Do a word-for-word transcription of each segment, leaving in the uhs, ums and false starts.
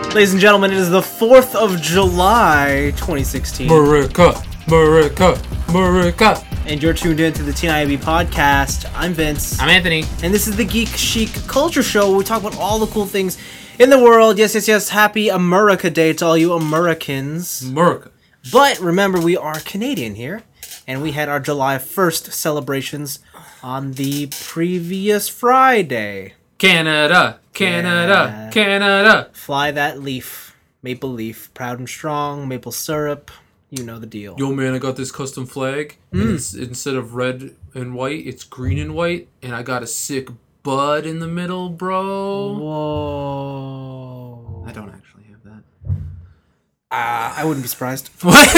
Ladies and gentlemen, it is the fourth of July, twenty sixteen. America, America, America. And you're tuned in to the T N I B podcast. I'm Vince. I'm Anthony. And this is the Geek Chic Culture Show where we talk about all the cool things in the world. Yes, yes, yes. Happy America Day to all you Americans. America. But remember, we are Canadian here. And we had our July first celebrations on the previous Friday. Canada, Canada, Yeah. Canada. Fly that leaf. Maple leaf. Proud and strong. Maple syrup. You know the deal. Yo, man, I got this custom flag. Mm. And it's, instead of red and white, it's green and white. And I got a sick bud in the middle, bro. Whoa. I don't actually have that. Uh, I wouldn't be surprised. What?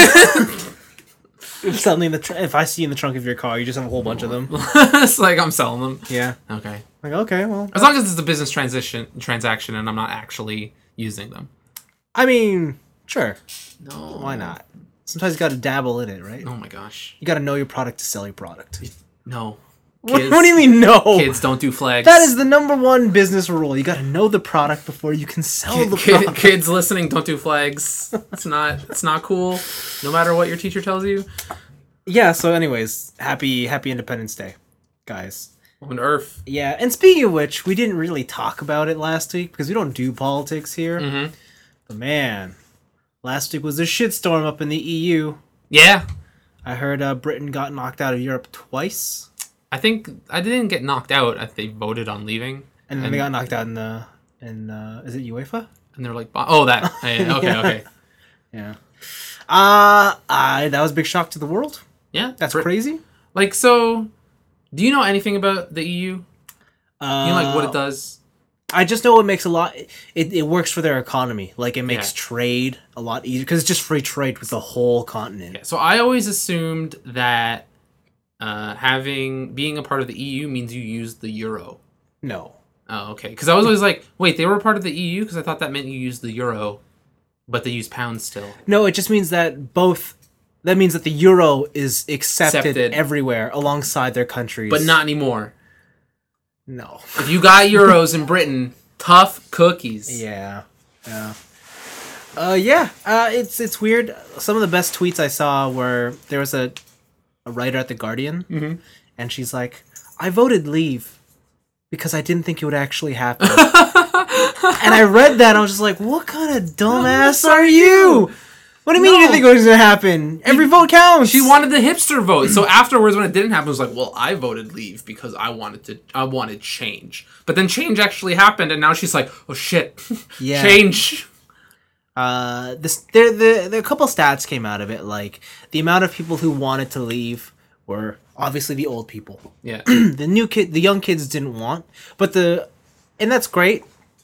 If suddenly in the tr- if I see in the trunk of your car, you just have a whole bunch of them. It's like I'm selling them. Yeah. Okay. Like, okay, well. As long as it's a business transition transaction and I'm not actually using them. I mean, sure. No. Why not? Sometimes you gotta dabble in it, right? Oh my gosh. You gotta know your product to sell your product. No. What, Kids, what do you mean, no? Kids don't do flags. That is the number one business rule. You gotta know the product before you can sell the Kid, product. kids listening, don't do flags. It's not. It's not cool. No matter what your teacher tells you. Yeah. So, anyways, happy Happy Independence Day, guys. On Earth. Yeah. And speaking of which, we didn't really talk about it last week because we don't do politics here. Mm-hmm. But man, last week was a shitstorm up in the E U. Yeah. I heard uh, Britain got knocked out of Europe twice, I think I didn't get knocked out. I think they voted on leaving, and then And- they got knocked out in the in uh, is it UEFA? and they're like, "Oh, that. Yeah, okay, Yeah. okay. Yeah. Uh, I that was a big shock to the world. Yeah, That's Brit- crazy. Like, so, do you know anything about the E U? Uh, You know, like what it does? I just know it makes a lot. It, it works for their economy. Like it makes Yeah. trade a lot easier because it's just free trade with the whole continent. Yeah, so I always assumed that uh, having being a part of the E U means you use the euro. No. Oh, okay. Because I was always like, wait, they were a part of the E U? Because I thought that meant you use the euro, but they use pounds still. No, it just means that both. That means that the euro is accepted, Accepted. everywhere alongside their countries. But not anymore. No. If you got euros in Britain, tough cookies. Yeah. Yeah. Uh, yeah. Uh, it's it's weird. Some of the best tweets I saw were there was a a writer at the Guardian, Mm-hmm. and she's like, "I voted leave because I didn't think it would actually happen." And I read that, and I was just like, "What kind of dumbass are you? What do you mean you No. didn't think it was gonna happen? Every vote counts." She wanted the hipster vote. So afterwards, when it didn't happen, it was like, well, I voted leave because I wanted to. I wanted change. But then change actually happened, and now she's like, oh shit, Yeah. change. Uh, this there the the a couple stats came out of it. Like the amount of people who wanted to leave were obviously the old people. Yeah. The new kid, the young kids didn't want, but the and that's great.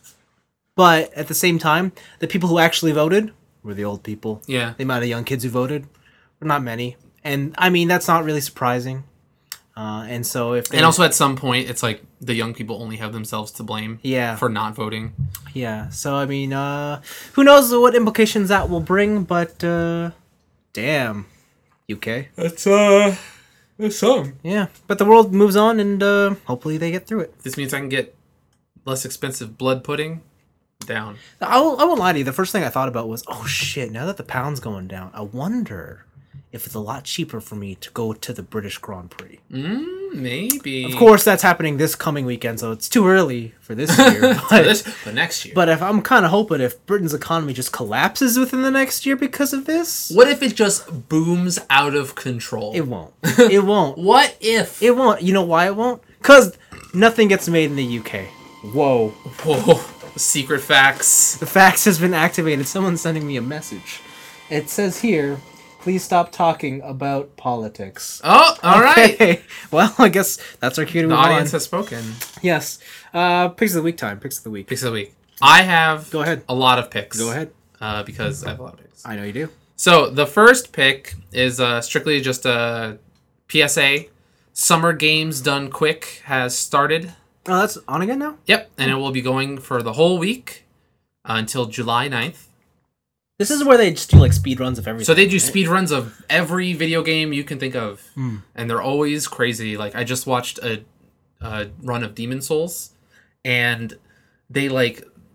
But at the same time, the people who actually voted were the old people. Yeah. The amount of young kids who voted were not many, and I mean that's not really surprising. Uh, and so if they, And also at some point, it's like the young people only have themselves to blame. Yeah. For not voting. yeah, so I mean, uh, who knows what implications that will bring? But uh, damn, U K. That's uh, that's some. Yeah, but the world moves on, and uh, hopefully they get through it. This means I can get less expensive blood pudding. Down. I won't, I won't lie to you. The first thing I thought about was, oh shit, now that the pound's going down, I wonder if it's a lot cheaper for me to go to the British Grand Prix. Mm, maybe. Of course, that's happening this coming weekend, so it's too early for this year. For But, this, but next year. but if I'm kind of hoping if Britain's economy just collapses within the next year because of this, What if it just booms out of control? it won't. It won't. What if? It won't. You know why it won't? Because nothing gets made in the U K. Whoa. Whoa. Secret facts. The fax has been activated. Someone's sending me a message. It says here, please stop talking about politics. Oh, all right. Okay. Well, I guess that's our cue to The move audience on. has spoken. Yes. Uh, picks of the week time. Picks of the week. Picks of the week. I have Go ahead. a lot of picks. Go ahead. Uh, because I have a lot of picks. I know you do. So the first pick is uh, strictly just a P S A. Summer Games Done Quick has started. Oh, that's on again now? Yep, and it will be going for the whole week uh, until July ninth. This is where they just do like speed runs of everything. So they do right? speed runs of every video game you can think of, Hmm. and they're always crazy. Like I just watched a, a run of Demon Souls, and they like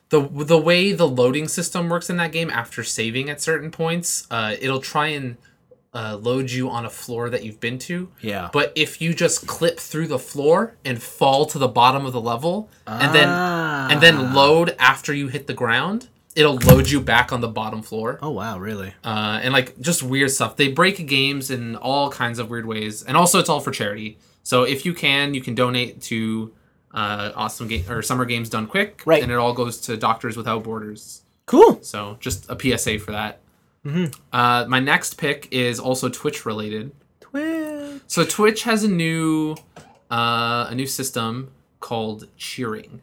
the the way the loading system works in that game after saving at certain points, uh, it'll try and uh, load you on a floor that you've been to. Yeah. But if you just clip through the floor and fall to the bottom of the level, ah. and then and then load after you hit the ground, it'll load you back on the bottom floor. Oh wow, really? Uh, and like just weird stuff. They break games in all kinds of weird ways, and also it's all for charity. So if you can, you can donate to uh, Awesome Game or Summer Games Done Quick, right? And it all goes to Doctors Without Borders. Cool. So just a P S A for that. Mm-hmm. Uh, my next pick is also Twitch related. Twitch. So Twitch has a new uh, a new system called cheering,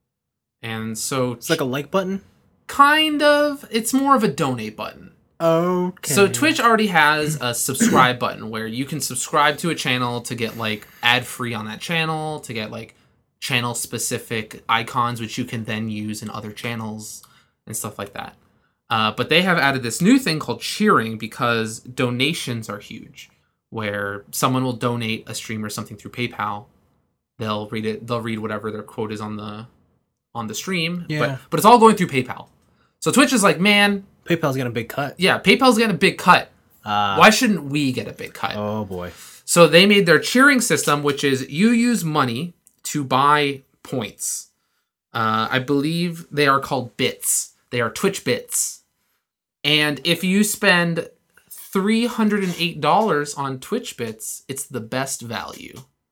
and so it's like a like button. Kind of. It's more of a donate button. Okay. So Twitch already has a subscribe button where you can subscribe to a channel to get like ad free on that channel, to get like channel specific icons which you can then use in other channels and stuff like that. Uh, but they have added this new thing called cheering because donations are huge, where someone will donate a streamer something through PayPal. They'll read it. They'll read whatever their quote is on the on the stream. Yeah. But but it's all going through PayPal. So Twitch is like, man, PayPal's getting a big cut. Yeah, PayPal's getting a big cut. Uh, Why shouldn't we get a big cut? Oh boy. So they made their cheering system, which is you use money to buy points. Uh, I believe they are called bits. They are Twitch bits. And if you spend three hundred eight dollars on Twitch bits, it's the best value.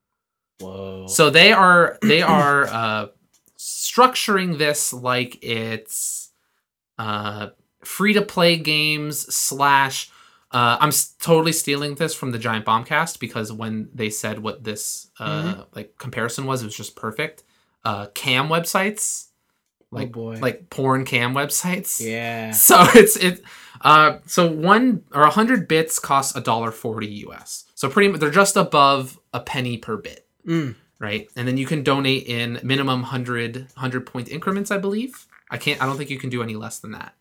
Whoa. So they are they are uh, structuring this like it's uh, free-to-play games slash... Uh, I'm s- totally stealing this from the Giant Bombcast because when they said what this uh, mm-hmm. like comparison was, it was just perfect. Uh, cam websites. Like, oh boy. Like porn cam websites. Yeah. So it's it. Uh, so one or a hundred bits costs a dollar forty U S. So pretty much they're just above a penny per bit, mm. right? And then you can donate in minimum hundred hundred point increments, I believe. I can't. I don't think you can do any less than that.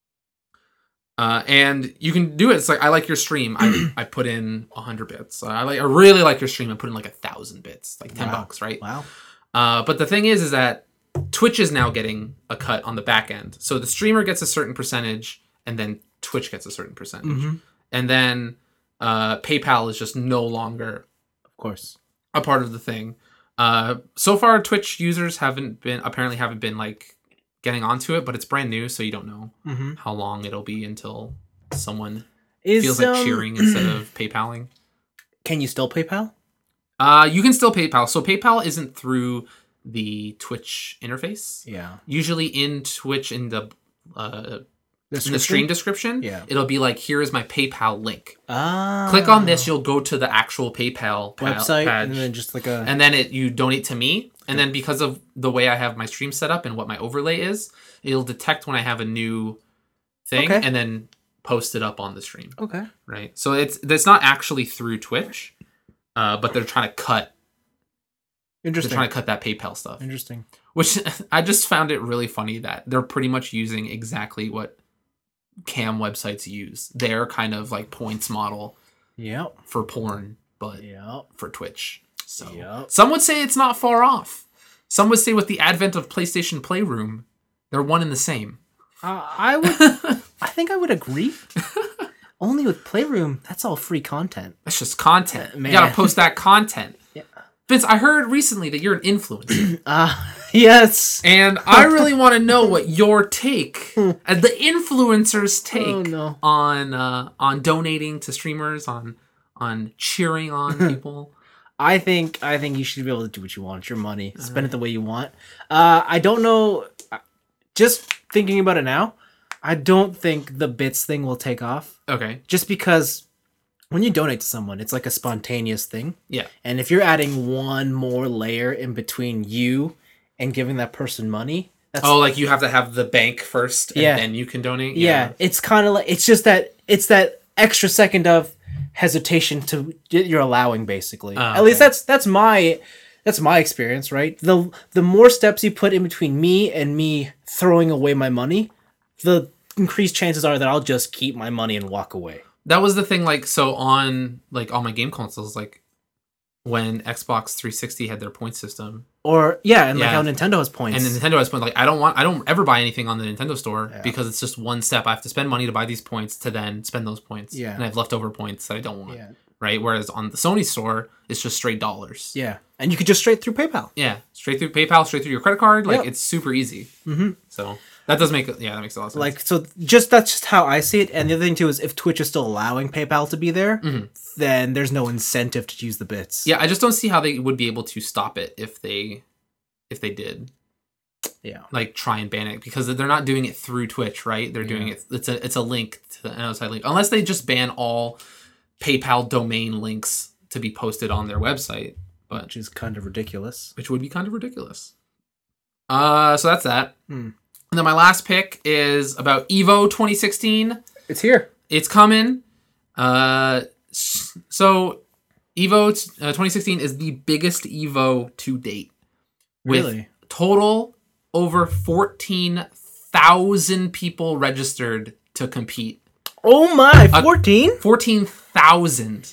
Uh, and you can do it. It's like I like your stream. I I put in a hundred bits. I like. I really like your stream. I put in like a thousand bits, like ten wow. bucks, right? Wow. Uh, but the thing is, is that Twitch is now getting a cut on the back end. So the streamer gets a certain percentage, and then Twitch gets a certain percentage. Mm-hmm. And then uh, PayPal is just no longer, of course, a part of the thing. Uh, so far, Twitch users haven't been apparently haven't been like getting onto it, but it's brand new, so you don't know mm-hmm. how long it'll be until someone is, feels like um, cheering instead of PayPaling. Can you still PayPal? Uh, you can still PayPal. So PayPal isn't through the Twitch interface. Yeah. Usually in Twitch in the uh, in the stream description, yeah. it'll be like, here is my PayPal link. Ah. Click on this, you'll go to the actual PayPal pa- website, page, and then just like a and then it you donate to me, and then because of the way I have my stream set up and what my overlay is, it'll detect when I have a new thing, okay. and then post it up on the stream. Okay. Right. So it's it's not actually through Twitch. Uh, but they're trying to cut. Interesting. They're trying to cut that PayPal stuff. Interesting. Which I just found it really funny that they're pretty much using exactly what cam websites use. Their kind of like points model. Yep. For porn, but yep. for Twitch. So yep. Some would say it's not far off. Some would say with the advent of PlayStation Playroom, they're one and the same. Uh, I would. I think I would agree. Only with Playroom, that's all free content. That's just content. Uh, man. You gotta post that content. Yeah. Vince, I heard recently that you're an influencer. Ah, uh, yes. And I really want to know what your take, uh, the influencer's take, oh, no. on uh, on donating to streamers, on on cheering on people. I think I think you should be able to do what you want. It's your money. All Spend right. it the way you want. Uh, I don't know. Just thinking about it now, I don't think the bits thing will take off. Okay. Just because when you donate to someone, it's like a spontaneous thing. Yeah. And if you're adding one more layer in between you and giving that person money, that's oh, like you have to have the bank first, and yeah. then you can donate. Yeah. yeah. It's kind of like it's just that it's that extra second of hesitation to you're allowing basically. Oh, At okay. least that's that's my that's my experience, right? The the more steps you put in between me and me throwing away my money, the increased chances are that I'll just keep my money and walk away. That was the thing, like, so on, like, all my game consoles, like, when Xbox three sixty had their point system, Or yeah, and like Yeah. how Nintendo has points. And Nintendo has points. Like I don't want, I don't ever buy anything on the Nintendo store Yeah. because it's just one step. I have to spend money to buy these points to then spend those points. Yeah. And I have leftover points that I don't want. yeah, Right. Whereas on the Sony store, it's just straight dollars. yeah, and you could just straight through PayPal. Yeah. Straight through PayPal, straight through your credit card. Like Yep. it's super easy. Mm-hmm. So that does make it. Yeah, that makes a lot of sense. Like so, just that's just how I see it. And the other thing too is if Twitch is still allowing PayPal to be there, Mhm. then there's no incentive to use the bits. yeah, I just don't see how they would be able to stop it if they, if they did. yeah, Like try and ban it because they're not doing it through Twitch, right? They're doing Yeah. it. It's a it's a link to an outside link, unless they just ban all PayPal domain links to be posted on their website, but which is kind of ridiculous. which would be kind of ridiculous. Uh, so that's that. Hmm. And then my last pick is about Evo twenty sixteen. It's here. It's coming. Uh, s- so Evo t- uh, twenty sixteen is the biggest Evo to date. With Really? total over fourteen thousand people registered to compete. Oh my, fourteen? fourteen thousand.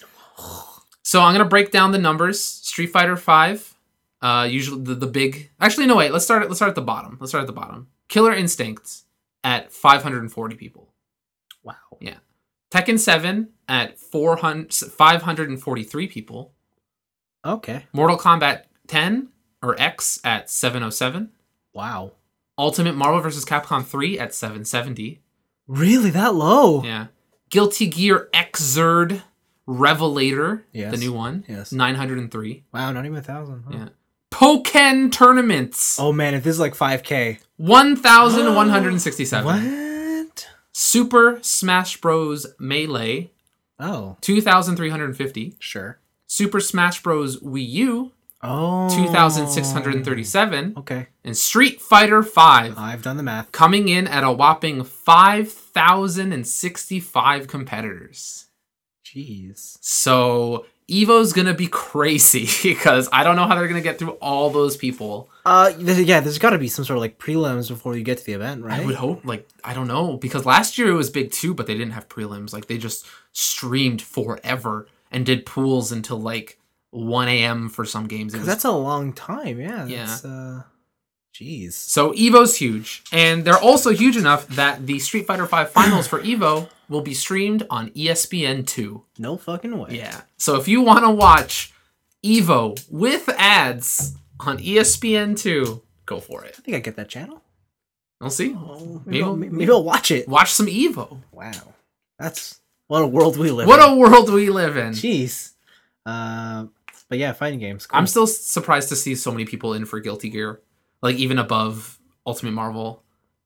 So I'm going to break down the numbers. Street Fighter five, uh, usually the, the big... Actually, no, wait. Let's start, at, let's start at the bottom. Let's start at the bottom. Killer Instinct at five hundred forty people. Wow. Yeah. Tekken seven at four hundred, five hundred forty-three people. Okay. Mortal Kombat ten or X at seven oh seven. Wow. Ultimate Marvel vs. Capcom three at seven seventy. Really, that low? Yeah. Guilty Gear Xrd Revelator, Yes. the new one, Yes. nine hundred three. Wow, not even a thousand. Huh? Yeah. Pokken Tournaments, Oh man, if this is like five K. one thousand one hundred sixty-seven. What? Super Smash Bros. Melee, Oh, two thousand three hundred fifty. sure. Super Smash Bros. Wii U, Oh. two thousand six hundred thirty-seven. Okay. And Street Fighter five, I've done the math. coming in at a whopping five thousand sixty-five competitors. Jeez. So Evo's gonna be crazy because I don't know how they're gonna get through all those people. Uh, th- yeah, there's got to be some sort of like prelims before you get to the event, right? I would hope, like, I don't know, because last year it was big too, but they didn't have prelims. Like, they just streamed forever and did pools until like one a.m. for some games. It Because was that's a long time. Yeah. Yeah. That's, uh, jeez. So Evo's huge, and they're also huge enough that the Street Fighter five finals for Evo will be streamed on E S P N two. No fucking way. Yeah. So if you want to watch Evo with ads on E S P N two, go for it. I think I get that channel. We'll see. Oh, maybe, Maybe I'll, I'll- maybe I'll watch it. Watch some Evo. Wow. That's what a world we live What in. a world we live in. Jeez. Uh, but yeah, fighting games. Cool. I'm still surprised to see so many people in for Guilty Gear, like even above Ultimate Marvel.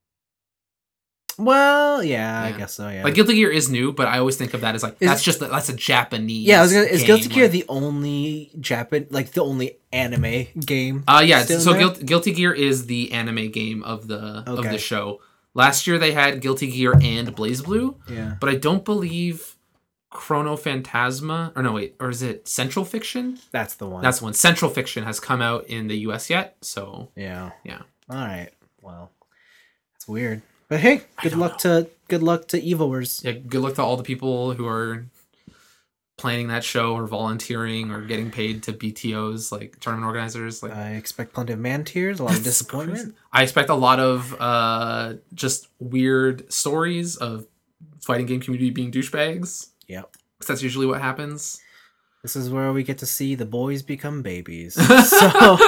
Well, yeah, I Yeah. guess so. Yeah. Like Guilty Gear is new, but I always think of that as like Is- that's just that's a Japanese. yeah, I was gonna. Is game, Guilty Gear like- the only Japan, like the only anime game? Uh yeah. still in So there? Guil- Guilty Gear is the anime game of the of Okay. the show. Last year they had Guilty Gear and BlazBlue, Yeah. but I don't believe Chrono Phantasma or no wait or is it Central Fiction? That's the one. That's the one. Central Fiction has come out in the U S yet, so yeah. yeah. All right. Well, that's weird. But hey, good don't luck to good luck to Evoers. Yeah, good luck to all the people who are planning that show or volunteering or getting paid to B T Os, like tournament organizers. Like I expect plenty of man tears, a lot of That's disappointment. I expect a lot of uh, just weird stories of fighting game community being douchebags. Yep. Because that's usually what happens. This is where we get to see the boys become babies. So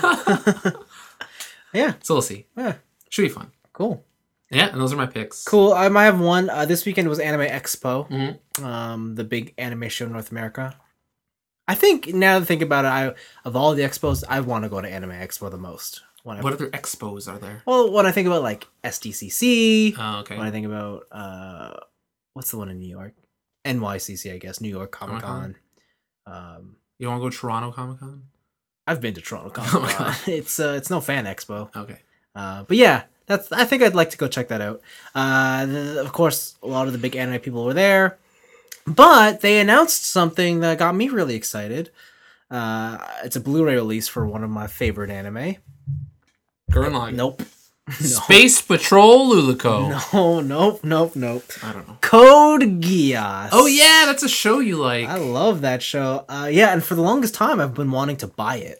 yeah, So we'll see. yeah, Should be fun. cool. Yeah, and those are my picks. Cool. I might have one. Uh, this weekend was Anime Expo, Mhm. um, the big anime show in North America. I think now that I think about it, I of all the expos, I want to go to Anime Expo the most. When I, What other expos are there? well, when I think about like S D C C, Oh, okay. when I think about uh, what's the one in New York? N Y C C, I guess. New York Comic Con. Um, You don't want to go to Toronto Comic Con? I've been to Toronto Oh my Comic Con. God. It's uh, it's no fan expo. Okay. Uh, but yeah, that's. I think I'd like to go check that out. Uh, th- of course, a lot of the big anime people were there, but they announced something that got me really excited. Uh, it's a Blu-ray release for one of my favorite anime. Gurren Lagann. Nope. No. Space Patrol Luluco. No, nope, nope, nope. I don't know. Code Geass. Oh yeah, that's a show you like. I love that show. Uh, yeah, and for the longest time, I've been wanting to buy it.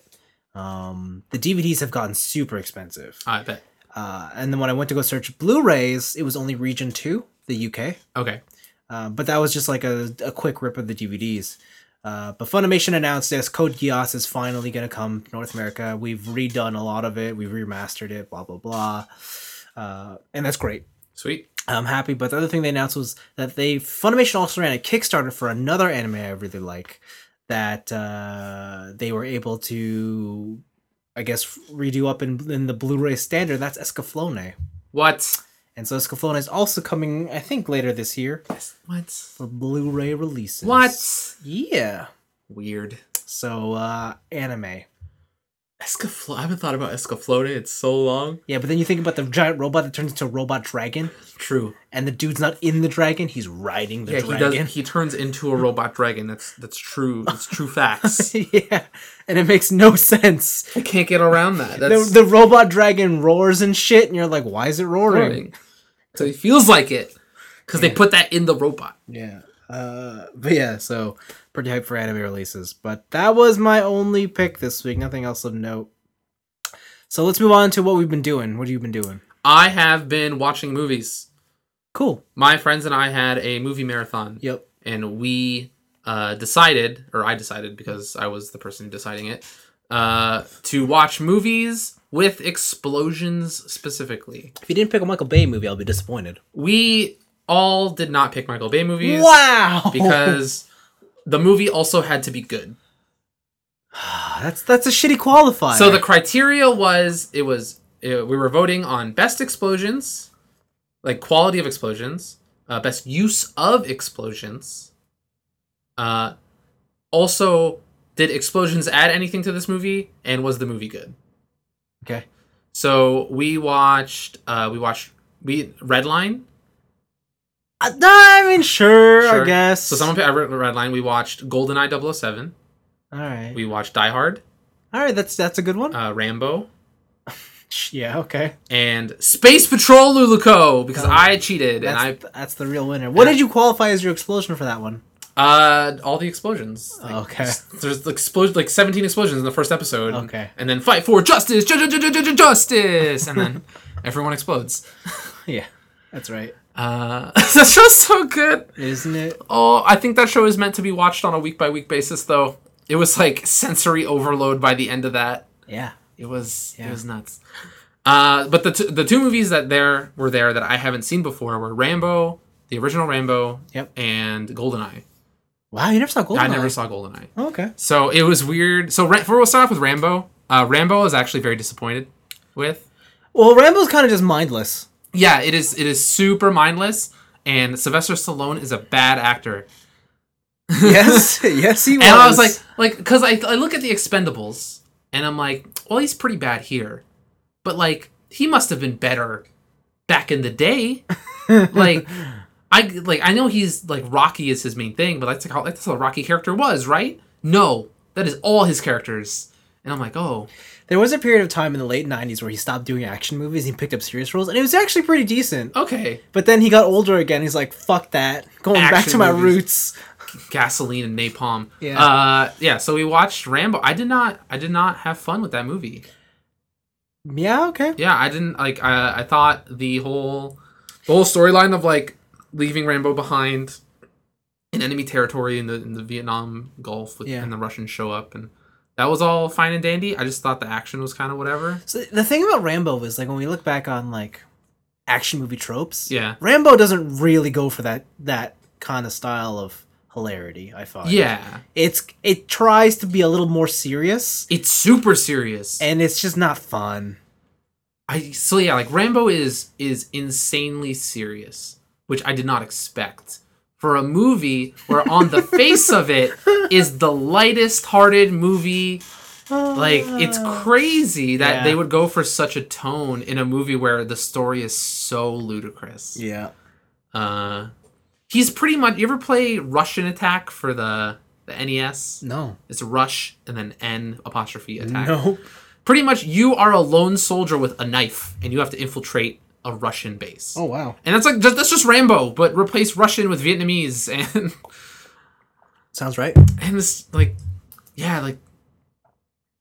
Um, the D V Ds have gotten super expensive. I bet. Uh, and then when I went to go search Blu-rays, it was only region two, the U K. Okay. Uh, but that was just like a, a quick rip of the D V Ds. Uh, but Funimation announced this. Code Geass is finally going to come to North America. We've redone a lot of it. We've remastered it, blah, blah, blah. Uh, and that's great. Sweet. I'm happy. But the other thing they announced was that they Funimation also ran a Kickstarter for another anime I really like that uh, they were able to, I guess, redo up in, in the Blu-ray standard. That's Escaflowne. What? And so Escaflowne is also coming, I think, later this year. What? For Blu-ray releases. What? Yeah. Weird. So, uh, anime. Escaflowne. I haven't thought about Escaflowne in so long. Yeah, but then you think about the giant robot that turns into a robot dragon. True. And the dude's not in the dragon, he's riding the yeah, dragon. he does. He turns into a robot dragon. That's that's true. It's true facts. Yeah, and it makes no sense. I can't get around that. That's The, the robot dragon roars and shit, and you're like, why is it roaring? roaring. So he feels like it. Because Yeah. they put that in the robot. Yeah. Uh, but yeah, so pretty hyped for anime releases. But that was my only pick this week. Nothing else of note. So let's move on to what we've been doing. What have you been doing? I have been watching movies. Cool. My friends and I had a movie marathon. Yep. And we uh, decided, or I decided because I was the person deciding it, uh, to watch movies with explosions specifically. If you didn't pick a Michael Bay movie, I'll be disappointed. We all did not pick Michael Bay movies. Wow! Because the movie also had to be good. that's that's a shitty qualifier. So the criteria was, it was, it, we were voting on best explosions, like quality of explosions, uh, best use of explosions. Uh, also, did explosions add anything to this movie? And was the movie good? Okay. So we watched, uh, we watched we Redline. Uh, I mean, sure, Sure. I guess. So someone picked Redline. We watched GoldenEye double oh seven. All right. We watched Die Hard, All right, that's that's a good one. uh, Rambo, Yeah, okay. and Space Patrol Luluco because Oh, I cheated and That's, I that's the real winner. What Yeah. did you qualify as your explosion for that one? uh all the explosions. Like, Okay. There's like explosion like seventeen explosions in the first episode. Okay. And then fight for justice, ju- ju- ju- ju- ju- justice, and then everyone explodes. Yeah, that's right. Uh, that show's so good. Isn't it? Oh, I think that show is meant to be watched on a week by week basis, though. It was like sensory overload by the end of that. Yeah. It was Yeah. it was nuts. Uh, but the t- the two movies that there were there that I haven't seen before were Rambo, the original Rambo, Yep. and GoldenEye. Wow, you never saw Goldeneye. I never saw GoldenEye. Oh, okay. So it was weird. So Ra- for we'll start off with Rambo. Uh, Rambo I was actually very disappointed with. Well, Rambo's kind of just mindless. Yeah, it is. It is super mindless, and Sylvester Stallone is a bad actor. Yes, yes, he was. And I was like, like, because I, I look at the Expendables, and I'm like, well, he's pretty bad here, but like, he must have been better back in the day. Like, I like, I know he's like Rocky is his main thing, but that's like how that's how the Rocky character was, right? No, that is all his characters, and I'm like, oh, there was a period of time in the late nineties where he stopped doing action movies and he picked up serious roles, and it was actually pretty decent. okay, But then he got older again. He's like, fuck that. Going back Action to my movies. roots. gasoline and napalm. Yeah. Uh, yeah. So we watched Rambo. I did not, I did not have fun with that movie. Yeah, okay. Yeah, I didn't like. I I thought the whole, the whole storyline of like leaving Rambo behind in enemy territory in the in the Vietnam Gulf with, Yeah. and the Russians show up, and that was all fine and dandy. I just thought the action was kind of whatever. So the thing about Rambo is, like, when we look back on, like, action movie tropes, Yeah. Rambo doesn't really go for that that kind of style of hilarity, I find. Yeah, It's it tries to be a little more serious, it's super serious. and it's just not fun. I so yeah, like Rambo is is insanely serious, which I did not expect for a movie where on the face of it is the lightest hearted movie. Like, it's crazy that Yeah. they would go for such a tone in a movie where the story is so ludicrous. Yeah. Uh, he's pretty much. You ever play Russian Attack for the the N E S? No. It's Rush and then N apostrophe attack. No. Pretty much, you are a lone soldier with a knife, and you have to infiltrate a Russian base. Oh wow. And that's like just, that's just Rambo, but replace Russian with Vietnamese, and Sounds right. and this like, yeah, like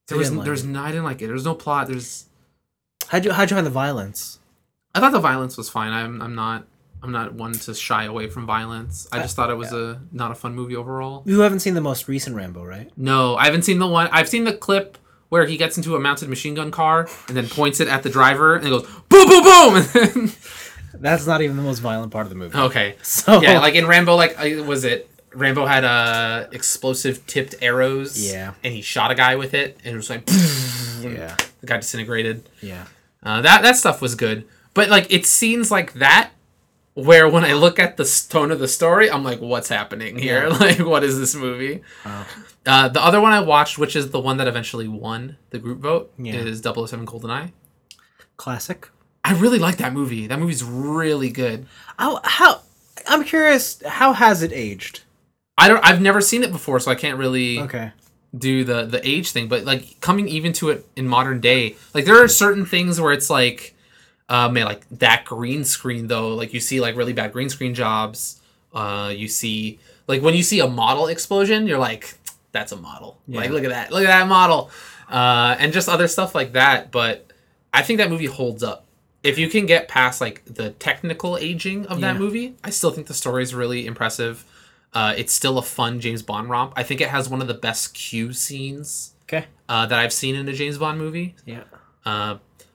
There You was didn't like there's it. no I didn't like it. There's no plot. There's How'd you how'd you find the violence? I thought the violence was fine. I'm I'm not I'm not one to shy away from violence. I just thought it was a not a fun movie overall. You haven't seen the most recent Rambo, right? No, I haven't seen the one. I've seen the clip where he gets into a mounted machine gun car and then points it at the driver and it goes boom, boom, boom. And then, That's not even the most violent part of the movie. okay, So yeah, like in Rambo, like uh, was it Rambo had uh, explosive tipped arrows? Yeah. and he shot a guy with it, and it was like, yeah, the guy disintegrated. yeah. Uh, that that stuff was good, but like it scenes like that where when I look at the tone of the story, I'm like, what's happening here? Yeah. Like, what is this movie? Oh. Uh, the other one I watched, which is the one that eventually won the group vote, Yeah. is double oh seven GoldenEye. Classic. I really like that movie. That movie's really good. How how I'm curious. How has it aged? I don't. I've never seen it before, so I can't really Okay. do the the age thing. But like coming even to it in modern day, like there are certain things where it's like, uh, man, like that green screen though. Like you see like really bad green screen jobs. Uh, you see like when you see a model explosion, you're like, that's a model. Yeah. Like look at that, look at that model, uh, and just other stuff like that. But I think that movie holds up. If you can get past like the technical aging of that Yeah. movie, I still think the story is really impressive. Uh, it's still a fun James Bond romp. I think it has one of the best Q scenes Okay. uh, that I've seen in a James Bond movie. Yeah. Uh,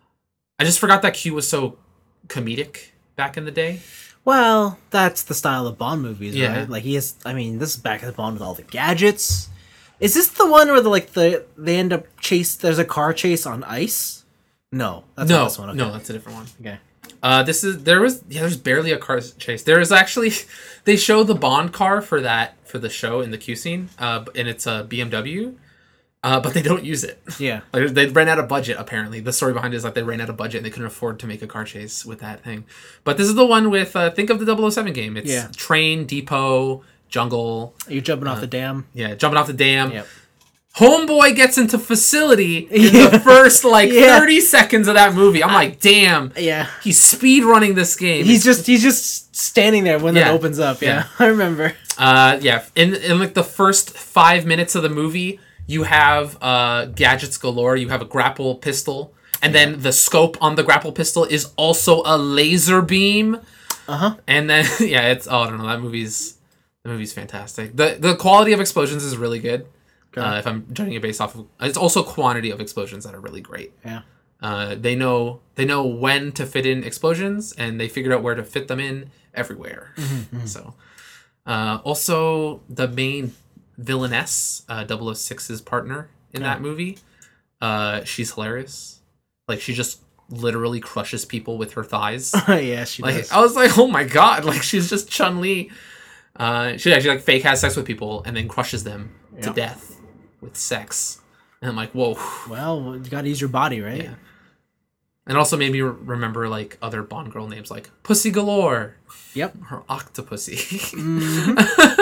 I just forgot that Q was so comedic back in the day. Well, that's the style of Bond movies, Yeah. right? Like he has. I mean, this is back at the Bond with all the gadgets. Is this the one where the like the they end up chase? There's a car chase on ice. No, that's no, not this one. Okay. no, that's a different one. Okay. Uh, this is there was yeah, there's barely a car chase. There is actually they show the Bond car for that for the show in the Q scene, uh, and it's a B M W, uh, but they don't use it. Yeah. Like they ran out of budget. Apparently, the story behind it is like they ran out of budget and they couldn't afford to make a car chase with that thing. But this is the one with uh, think of the double oh seven game. It's Yeah. train, depot, jungle. Are you jumping Uh, off the dam? Yeah, jumping off the dam. Yep. Homeboy gets into facility in Yeah. the first like Yeah. thirty seconds of that movie. I'm like, damn. Yeah. He's speed running this game. He's just he's just standing there when Yeah. it opens up. Yeah. Yeah. I remember. Uh, yeah. In in like the first five minutes of the movie, you have uh gadgets galore. You have a grapple pistol, and then the scope on the grapple pistol is also a laser beam. Uh huh. And then yeah, it's oh I don't know that movie's the movie's fantastic. the The quality of explosions is really good. Uh, if I'm judging it based off of, it's also quantity of explosions that are really great. Yeah. Uh, they know they know when to fit in explosions, and they figured out where to fit them in everywhere. Mm-hmm. So, uh, also the main villainess, uh, double oh six's partner in Yeah. that movie, uh, she's hilarious. Like she just literally crushes people with her thighs. Yeah, she Like does. I was like, oh my god! Like she's just Chun Li. Uh, she actually like fake has sex with people and then crushes them to Yeah. death with sex, and I'm like, whoa. Well, you gotta use your body, right? Yeah. And also made me re- remember like other Bond girl names like Pussy Galore Yep. or Octopussy. Mhm.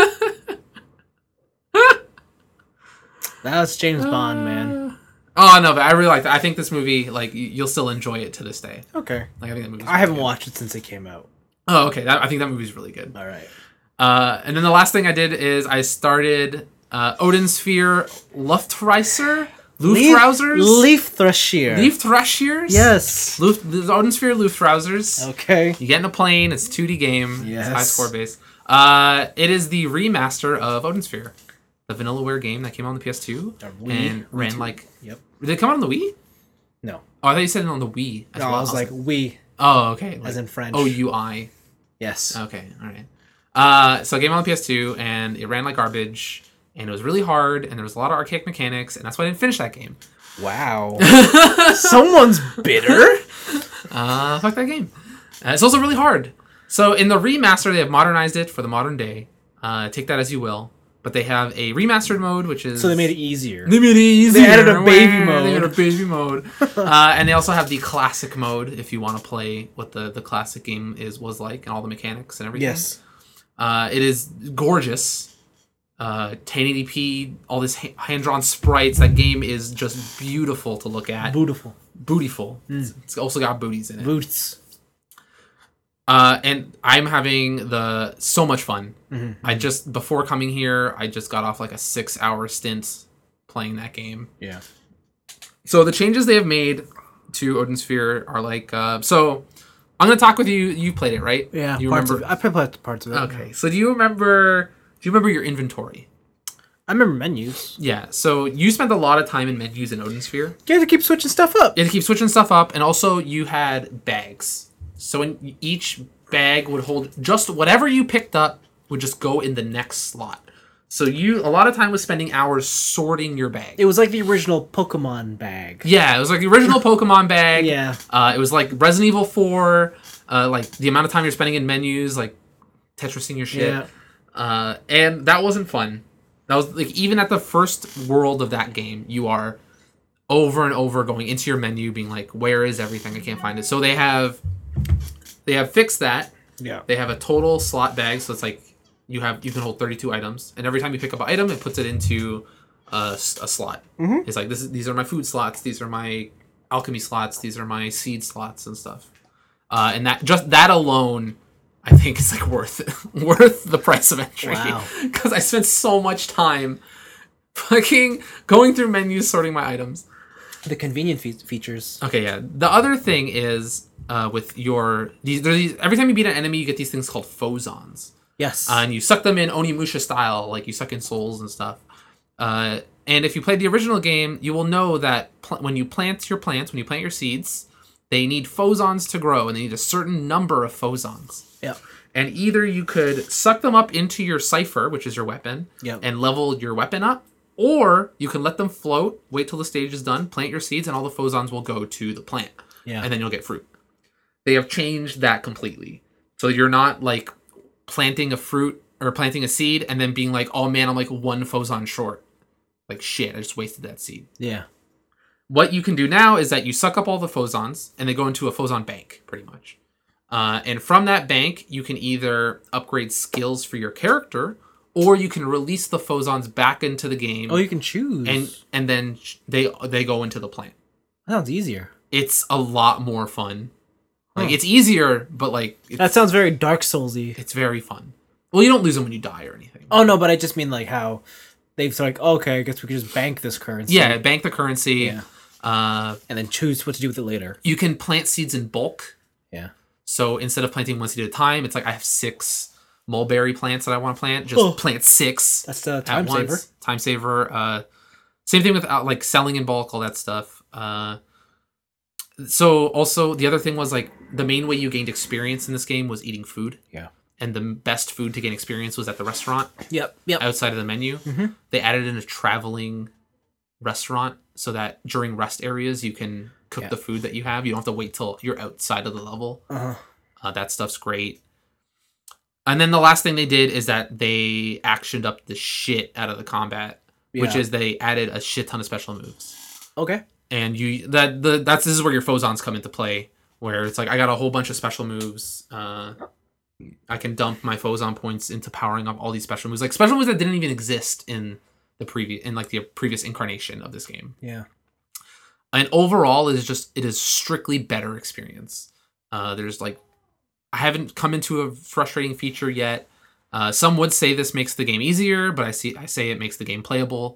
That was James Bond, man. Oh no, but I really like that. I think this movie, like, y- you'll still enjoy it to this day. Okay. Like, I think that movie. I haven't watched it since it came out. Oh, okay. That, I think that movie's really good. All right. Uh, and then the last thing I did is I started uh, Odin Sphere Luftreiser, Luftrausers, Leaf Thrasher. Leaf Thrashers. Yes. Luft, Odin Sphere Luftrausers. Okay. You get in a plane. It's a two D game. Yes. It's high score based. Uh, it is the remaster of Odin Sphere, the Vanillaware game that came out on the P S two A Wii. and Wii ran two. like. Yep. Did it come out on the Wii? No. Oh, I thought you said it on the Wii. As No, well. I was like, we, oh, okay. Like, as in French. O U I. Yes. Okay, all right. Uh, so I gave it on the P S two, and it ran like garbage, and it was really hard, and there was a lot of archaic mechanics, and that's why I didn't finish that game. Wow. Someone's bitter. Uh, fuck that game. Uh, it's also really hard. So in the remaster, they have modernized it for the modern day. Uh, take that as you will. But they have a remastered mode, which is... So they made it easier. They made it easier. They added a baby Wah, mode. They added a baby mode. uh, and they also have the classic mode, if you want to play what the, the classic game is was like, and all the mechanics and everything. Yes. Uh, it is gorgeous. Uh, ten eighty p, all this ha- hand-drawn sprites. That game is just beautiful to look at. Beautiful. Bootyful. It's, it's also got booties in it. Boots. Uh, and I'm having the so much fun. Mm-hmm. I just before coming here, I just got off like a six-hour stint playing that game. Yeah. So the changes they have made to Odin Sphere are like uh, so. I'm gonna talk with you. You played it, right? Yeah, You parts remember? of it. I played parts of it. Okay. So do you remember? Do you remember your inventory? I remember menus. Yeah. So you spent a lot of time in menus in Odin Sphere. You had to keep switching stuff up. You had to keep switching stuff up, and also you had bags. So in each bag would hold just whatever you picked up would just go in the next slot. So you a lot of time was spending hours sorting your bag. It was like the original Pokemon bag. Yeah, it was like the original Pokemon bag. Yeah. Uh, it was like Resident Evil four, uh, like the amount of time you're spending in menus, like Tetrising your shit. Yeah. Uh, and that wasn't fun. That was like even at the first world of that game, you are over and over going into your menu, being like, "Where is everything? I can't find it." So they have they have fixed that. Yeah. They have a total slot bag, so it's like you have you can hold thirty-two items, and every time you pick up an item, it puts it into a, s- a slot. Mm-hmm. It's like this is these are my food slots, these are my alchemy slots, these are my seed slots and stuff. Uh, and that just that alone, I think is like worth it, worth the price of entry. Wow. Because I spent so much time fucking going through menus, sorting my items. The convenient fe- features. Okay, yeah. The other thing is uh, with your these, there's these every time you beat an enemy, you get these things called phozons. Yes. Uh, and you suck them in Onimusha style, like you suck in souls and stuff. Uh, and if you played the original game, you will know that pl- when you plant your plants, when you plant your seeds, they need phozons to grow, and they need a certain number of phozons. yeah. And either you could suck them up into your Cypher, which is your weapon, Yep. and level your weapon up, or you can let them float, wait till the stage is done, plant your seeds, and all the phozons will go to the plant. Yeah. And then you'll get fruit. They have changed that completely. So you're not like planting a fruit or planting a seed and then being like, oh man, I'm like one phozon short. Like shit, I just wasted that seed. Yeah. What you can do now is that you suck up all the phozons and they go into a phozon bank, pretty much. Uh, and from that bank, you can either upgrade skills for your character, or you can release the phozons back into the game. Oh, you can choose. and and then they they go into the plant. That sounds easier. It's a lot more fun. Like Huh. it's easier, but like it's, That sounds very Dark Soulsy. it's very fun. Well, you don't lose them when you die or anything. Oh no, but I just mean like how they've like, okay, I guess we could just bank this currency. Yeah, bank the currency. Yeah. Uh, And then choose what to do with it later. you can plant seeds in bulk. Yeah. So instead of planting one seed at a time, it's like I have six mulberry plants that I want to plant. Just Oh. plant six That's the at time once. saver. Time saver. Uh, same thing with uh, like selling in bulk, all that stuff. Uh, so also the other thing was like the main way you gained experience in this game was eating food. Yeah. And the best food to gain experience was at the restaurant Yep. Yep. outside of the menu. Mhm. They added in a traveling restaurant so that during rest areas you can cook Yeah. the food that you have. You don't have to wait till you're outside of the level. Uh-huh. Uh, that stuff's great. And then the last thing they did is that they actioned up the shit out of the combat, which Yeah. is they added a shit ton of special moves. Okay. And you that the that's this is where your phozons come into play, where it's like I got a whole bunch of special moves. Uh, I can dump my phozon points into powering up all these special moves, like special moves that didn't even exist in the previous in like the previous incarnation of this game. Yeah. And overall, it is just it is strictly better experience. Uh, there's like I haven't come into a frustrating feature yet. Uh, some would say this makes the game easier, but I see I say it makes the game playable.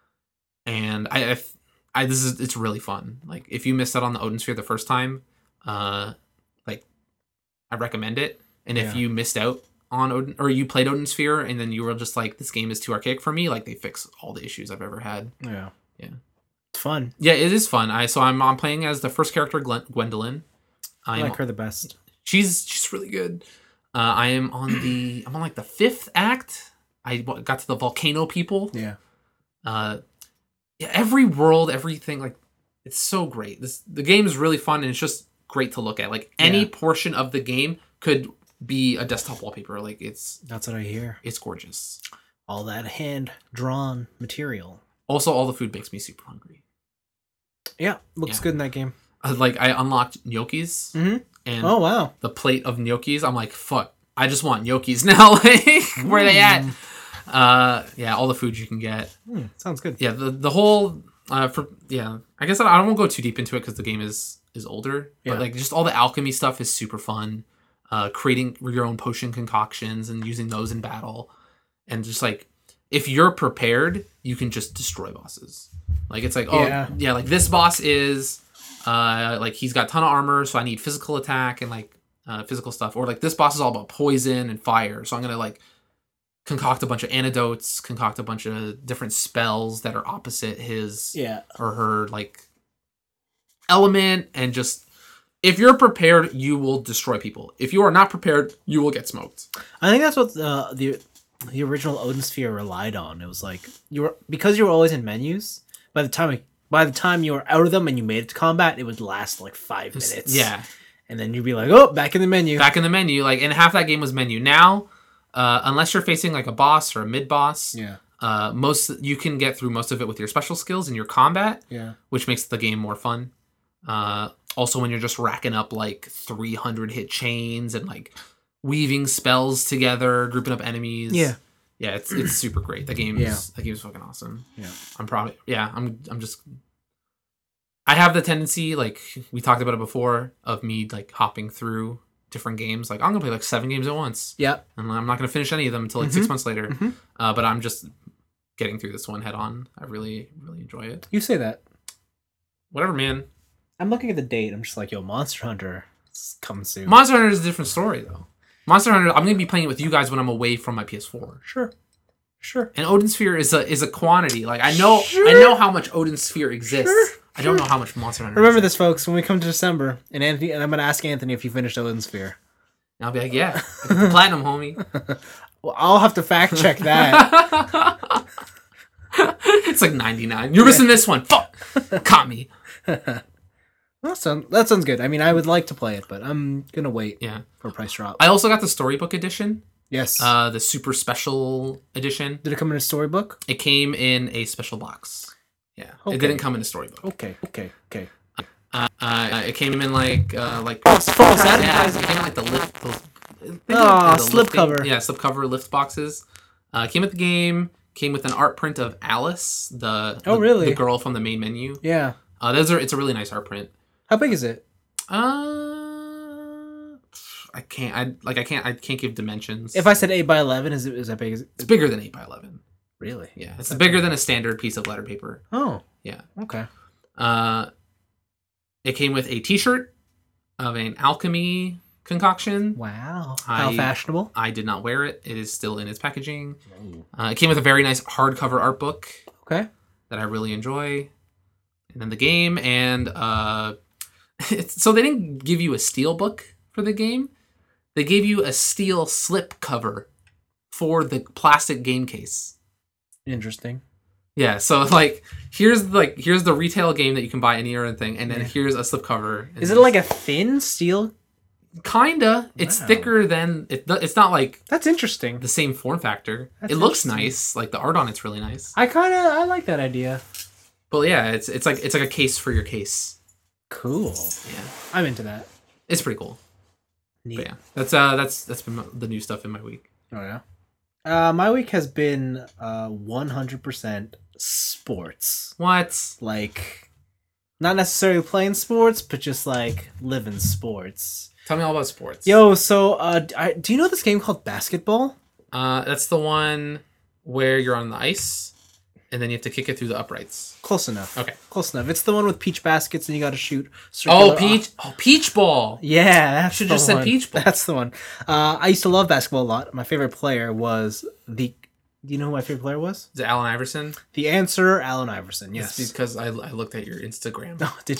And I, I, I this is it's really fun. Like if you missed out on the Odin Sphere the first time, uh, like I recommend it. And if Yeah. you missed out on Odin or you played Odin Sphere and then you were just like this game is too archaic for me, like they fix all the issues I've ever had. Yeah. Yeah. It's fun. Yeah, it is fun. I so I'm I'm playing as the first character, Gwen- Gwendolyn. I I'm, like her the best. She's she's really good. Uh, I am on the I'm on like the fifth act. I w- got to the volcano people. Yeah. Uh, yeah, every world, everything like it's so great. This the game is really fun and it's just great to look at. Like any Yeah. portion of the game could be a desktop wallpaper. Like it's That's what I hear. it's gorgeous. All that hand drawn material. Also, all the food makes me super hungry. Yeah. Looks Yeah. good in that game. Uh, Like I unlocked gnocchis Mm-hmm. and Oh wow. the plate of gnocchis. I'm like, fuck, I just want gnocchis now. Like, where they at? Uh, yeah, all the food you can get. Mm, sounds good. Yeah, the the whole uh for yeah. I guess I, I won't go too deep into it because the game is is older. Yeah. But like, just all the alchemy stuff is super fun. Uh, creating your own potion concoctions and using those in battle, and just like if you're prepared, you can just destroy bosses. Like it's like, oh Yeah. yeah, like this boss is uh like he's got a ton of armor, so I need physical attack and like uh, physical stuff. Or like this boss is all about poison and fire, so I'm gonna like concoct a bunch of antidotes, concoct a bunch of different spells that are opposite his Yeah. or her like element, and just if you're prepared, you will destroy people. If you are not prepared, you will get smoked. I think that's what the the the original Odin Sphere relied on. It was like you were because you were always in menus. By the time by the time you were out of them and you made it to combat, it would last like five minutes. Yeah, and then you'd be like, oh, back in the menu. back in the menu. Like, and half that game was menu. Now, uh, unless you're facing like a boss or a mid boss, Yeah. uh, most you can get through most of it with your special skills and your combat, Yeah. which makes the game more fun. Uh, also, when you're just racking up like three hundred hit chains and like weaving spells together, grouping up enemies. Yeah. Yeah, it's it's super great. That game Yeah. is that game is fucking awesome. Yeah. I'm probably yeah, I'm I'm just I have the tendency, like we talked about it before, of me like hopping through different games. Like I'm gonna play like seven games at once. Yep. And I'm not gonna finish any of them until like six Mhm. months later. Mhm. Uh, but I'm just getting through this one head on. I really, really enjoy it. You say that. Whatever, man. I'm looking at the date. I'm just like, yo, Monster Hunter is coming soon. Monster Hunter is a different story though. Monster Hunter, I'm gonna be playing it with you guys when I'm away from my P S four. Sure. Sure. And Odin Sphere is a is a quantity. Like I know Sure. I know how much Odin Sphere exists. Sure. I don't know how much Monster Hunter. Remember exists. this, folks. When we come to December, and Anthony, and I'm gonna ask Anthony if he finished Odin Sphere. And I'll be like, yeah, I got the platinum, homie. Well, I'll have to fact check that. It's like ninety-nine. You're missing this one. Fuck. Caught me. That sounds that sounds good. I mean, I would like to play it, but I'm gonna wait Yeah. for a price drop. I also got the storybook edition. Yes. Uh, the super special edition. Did it come in a storybook? It came in a special box. Yeah. Okay. It didn't come in a storybook. Okay. Okay. Okay. Uh, uh, it came in like uh, like False- false yeah, advertising. it came in like the lift. The, Aw, the slip lifting- cover. Yeah, slip cover lift boxes. Uh, came with the game. Came with an art print of Alice, the Oh, the- really? the girl from the main menu. Yeah. Uh, those are it's a really nice art print. How big is it? Uh, I can't. I like. I can't. I can't give dimensions. If I said eight by eleven, is it is that big? Is it, it's bigger than eight by eleven. really? Yeah, it's bigger than a standard piece of letter paper. Oh. Yeah. Okay. Uh, it came with a T-shirt of an alchemy concoction. Wow. How I- fashionable. I did not wear it. It is still in its packaging. Uh, it came with a very nice hardcover art book Okay. that I really enjoy, and then the game. And uh, it's, so they didn't give you a steel book for the game. They gave you a steel slip cover for the plastic game case. Interesting. Yeah, so like here's like here's the retail game that you can buy any or anything, and then Yeah. here's a slip cover. Is it like a thin steel? kinda? It's Wow. thicker than it. It's not like That's interesting. the same form factor. That's it looks interesting. nice. Like the art on it's really nice. I kind of I like that idea. But yeah, it's it's like it's like a case for your case. Cool. Yeah, I'm into that. it's pretty cool. Neat. But yeah, that's uh that's that's been my, the new stuff in my week. Oh yeah. Uh, my week has been uh one hundred percent sports. What? Like, not necessarily playing sports, but just like living sports. Tell me all about sports. Yo, so uh, d- I, do you know this game called basketball? Uh, that's the one where you're on the ice, and then you have to kick it through the uprights. Close enough. Okay. Close enough. It's the one with peach baskets and you got to shoot. Oh, circular- peach! Oh, peach ball. Yeah, that's Should've the just said one. peach ball. That's the one. Uh, I used to love basketball a lot. My favorite player was the. Do you know who my favorite player was? Is it Allen Iverson? The answer, Allen Iverson. It's Yes. because I, I looked at your Instagram. Oh, did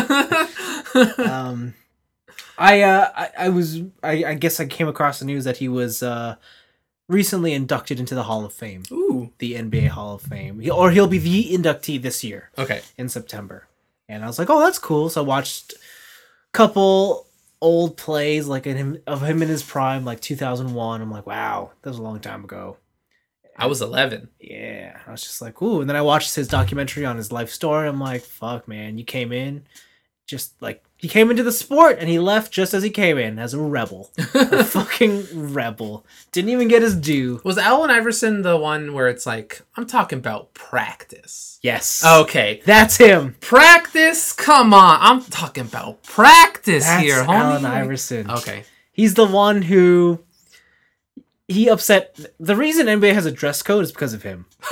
you? um, I, uh, I I was I, I guess I came across the news that he was uh, recently inducted into the Hall of Fame, Ooh. the N B A Hall of Fame, he, or he'll be the inductee this year Okay. in September. And I was like, oh, that's cool. So I watched a couple old plays like in him of him in his prime, like two thousand one. I'm like, wow, that was a long time ago. I was eleven. Yeah, I was just like, ooh. And then I watched his documentary on his life story. I'm like, fuck, man, you came in just like he came into the sport and he left just as he came in as a rebel, a fucking rebel. Didn't even get his due. Was Allen Iverson the one where it's like, I'm talking about practice? Yes. Okay. That's him. Practice? Come on. I'm talking about practice That's here, homie. Allen Iverson. Okay. He's the one who he upset. The reason N B A has a dress code is because of him.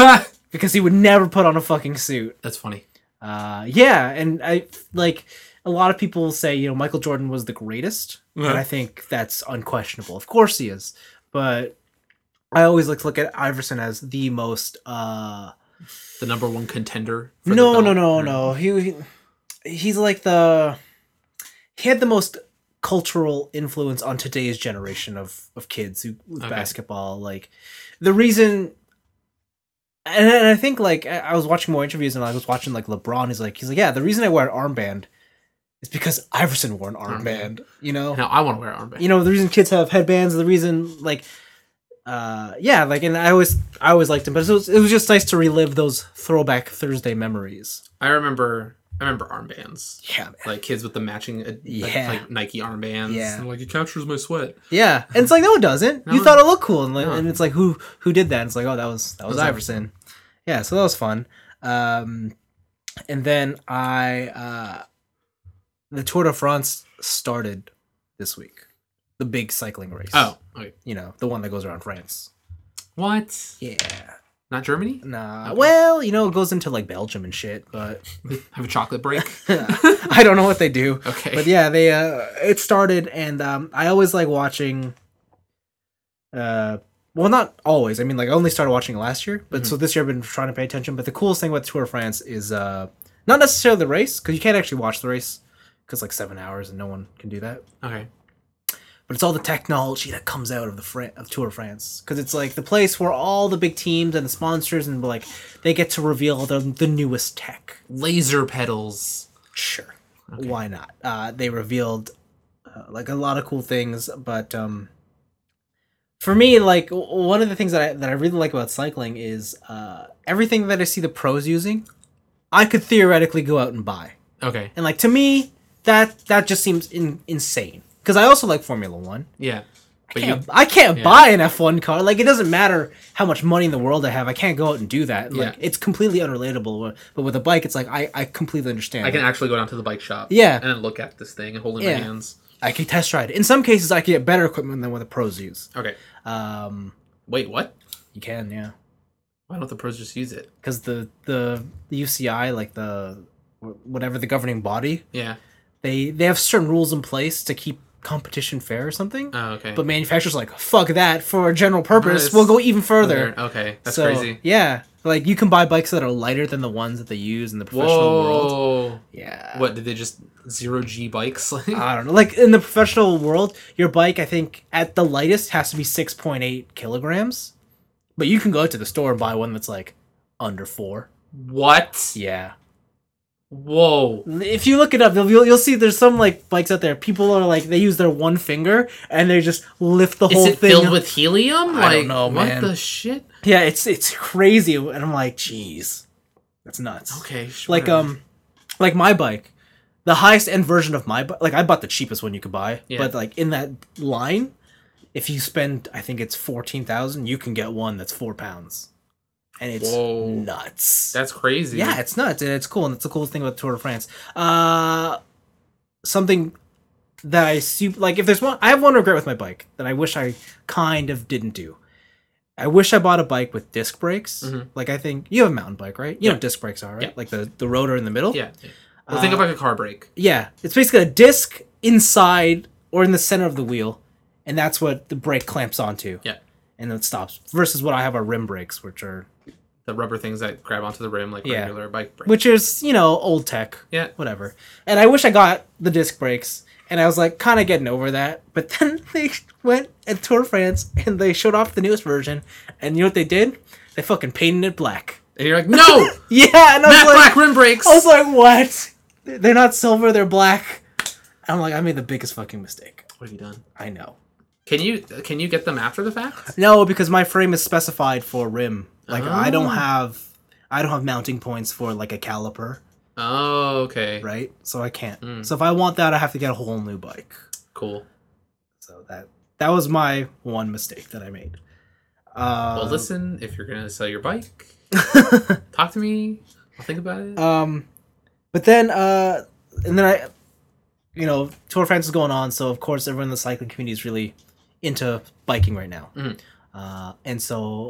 because he would never put on a fucking suit. That's funny. Uh, yeah, and I like a lot of people say, you know, Michael Jordan was the greatest, Uh-huh. and I think that's unquestionable. Of course he is, but I always like to look at Iverson as the most. Uh, The number one contender. For no, the no, belt. no, Or- no. He, he he's like the he had the most cultural influence on today's generation of of kids who with Okay. basketball. Like the reason. And, and I think like I I was watching more interviews and I was watching like LeBron. He's like he's like yeah, the reason I wear an armband is because Iverson wore an armband. You know, Now I want to wear an armband. you know the reason kids have headbands. The reason like, uh, yeah, like and I always I always liked him, but it was it was just nice to relive those throwback Thursday memories. I remember. I remember armbands. Yeah, man. Like kids with the matching, uh, like, Yeah. like Nike armbands. Yeah. And like it captures my sweat. Yeah, and it's like no, it doesn't. No, you thought it looked cool, and, like, no. and it's like who who did that? And it's like oh, that was that was, was Iverson. Yeah, so that was fun. Um, and then I uh, the Tour de France started this week, the big cycling race. Oh, okay. you know the one that goes around France. What? Yeah, Not Germany? nah. Okay. Well, you know it goes into like Belgium and shit, but Have a chocolate break? I don't know what they do. Okay. But yeah, they uh it started and um I always like watching uh well not always. I mean like I only started watching it last year, but so this year I've been trying to pay attention. But the coolest thing about the Tour de France is uh not necessarily the race, because you can't actually watch the race because like seven hours and no one can do that. Okay. But it's all the technology that comes out of the Fran- of Tour de France, because it's like the place where all the big teams and the sponsors and like they get to reveal the the newest tech. Laser pedals. Sure. Why not? Uh, they revealed uh, like a lot of cool things, but um, for me, like w- one of the things that I that I really like about cycling is uh, everything that I see the pros using, I could theoretically go out and buy, Okay. and like to me, that that just seems in, insane. Because I also like Formula One. Yeah. I But you, can't, I can't yeah. buy an F one car. Like it doesn't matter how much money in the world I have. I can't go out and do that. Like Yeah. it's completely unrelatable. But with a bike, it's like I, I completely understand. I can actually go down to the bike shop. Yeah. And then look at this thing and hold it in Yeah. my hands. I can test ride it. In some cases, I can get better equipment than what the pros use. Okay. Um, Wait, what? you can, yeah, Why don't the pros just use it? because the the the U C I, like the whatever the governing body, Yeah. they they have certain rules in place to keep competition fair or something. Oh, okay. But manufacturers are like fuck that for a general purpose. Nice. We'll go even further. Okay. That's So, crazy. Yeah, like you can buy bikes that are lighter than the ones that they use in the professional world. Whoa. Yeah. What, did they just zero G bikes? I don't know. Like in the professional world, your bike, I think, at the lightest has to be six point eight kilograms. But you can go to the store and buy one that's like under four. What? Yeah. Whoa. If you look it up, you'll, you'll see there's some like bikes out there. People are like, they use their one finger and they just lift the Is whole it thing. filled with helium? I Like, don't know, what man. the shit? Yeah, it's it's crazy. And I'm like, jeez. That's nuts. Okay, sure. Like, um, like my bike, the highest end version of my bike, like I bought the cheapest one you could buy, Yeah. but like in that line, if you spend, I think it's fourteen thousand, you can get one that's four pounds, and it's Whoa. nuts. That's crazy. Yeah, it's nuts, and it's cool, and it's the coolest thing about the Tour de France. Uh, something that I see, like if there's one, I have one regret with my bike that I wish I kind of didn't do. I wish I bought a bike with disc brakes. Mhm. Like I think you have a mountain bike, right? You know Yeah. what disc brakes are, right? Yeah. Like the the rotor in the middle. Yeah. yeah. Well, think of Uh, like a car brake. Yeah, it's basically a disc inside or in the center of the wheel, and that's what the brake clamps onto. Yeah. And then it stops. Versus what I have are rim brakes, which are The rubber things that grab onto the rim like Yeah. regular bike brakes. which is you know old tech. Yeah. Whatever. And I wish I got the disc brakes, and I was like kind of getting over that. But then they went at Tour de France and they showed off the newest version, and you know what they did? They fucking painted it black. And you're like, no! Yeah, and I was Matte like, black rim brakes! I was like, what? They're not silver, they're black. I'm like, I made the biggest fucking mistake. What have you done? I know. Can you can you get them after the fact? No, because my frame is specified for rim. Like I don't Oh. have, I don't have mounting points for like a caliper, Oh, okay. right? So I can't. Mm. So if I want that, I have to get a whole new bike. Cool. So that that was my one mistake that I made. Uh, Well, listen, if you're going to sell your bike, talk to me. I'll think about it. Um, but then, uh, and then I, you know, Tour de France is going on, so of course everyone in the cycling community is really into biking right now. Mhm. Uh, and so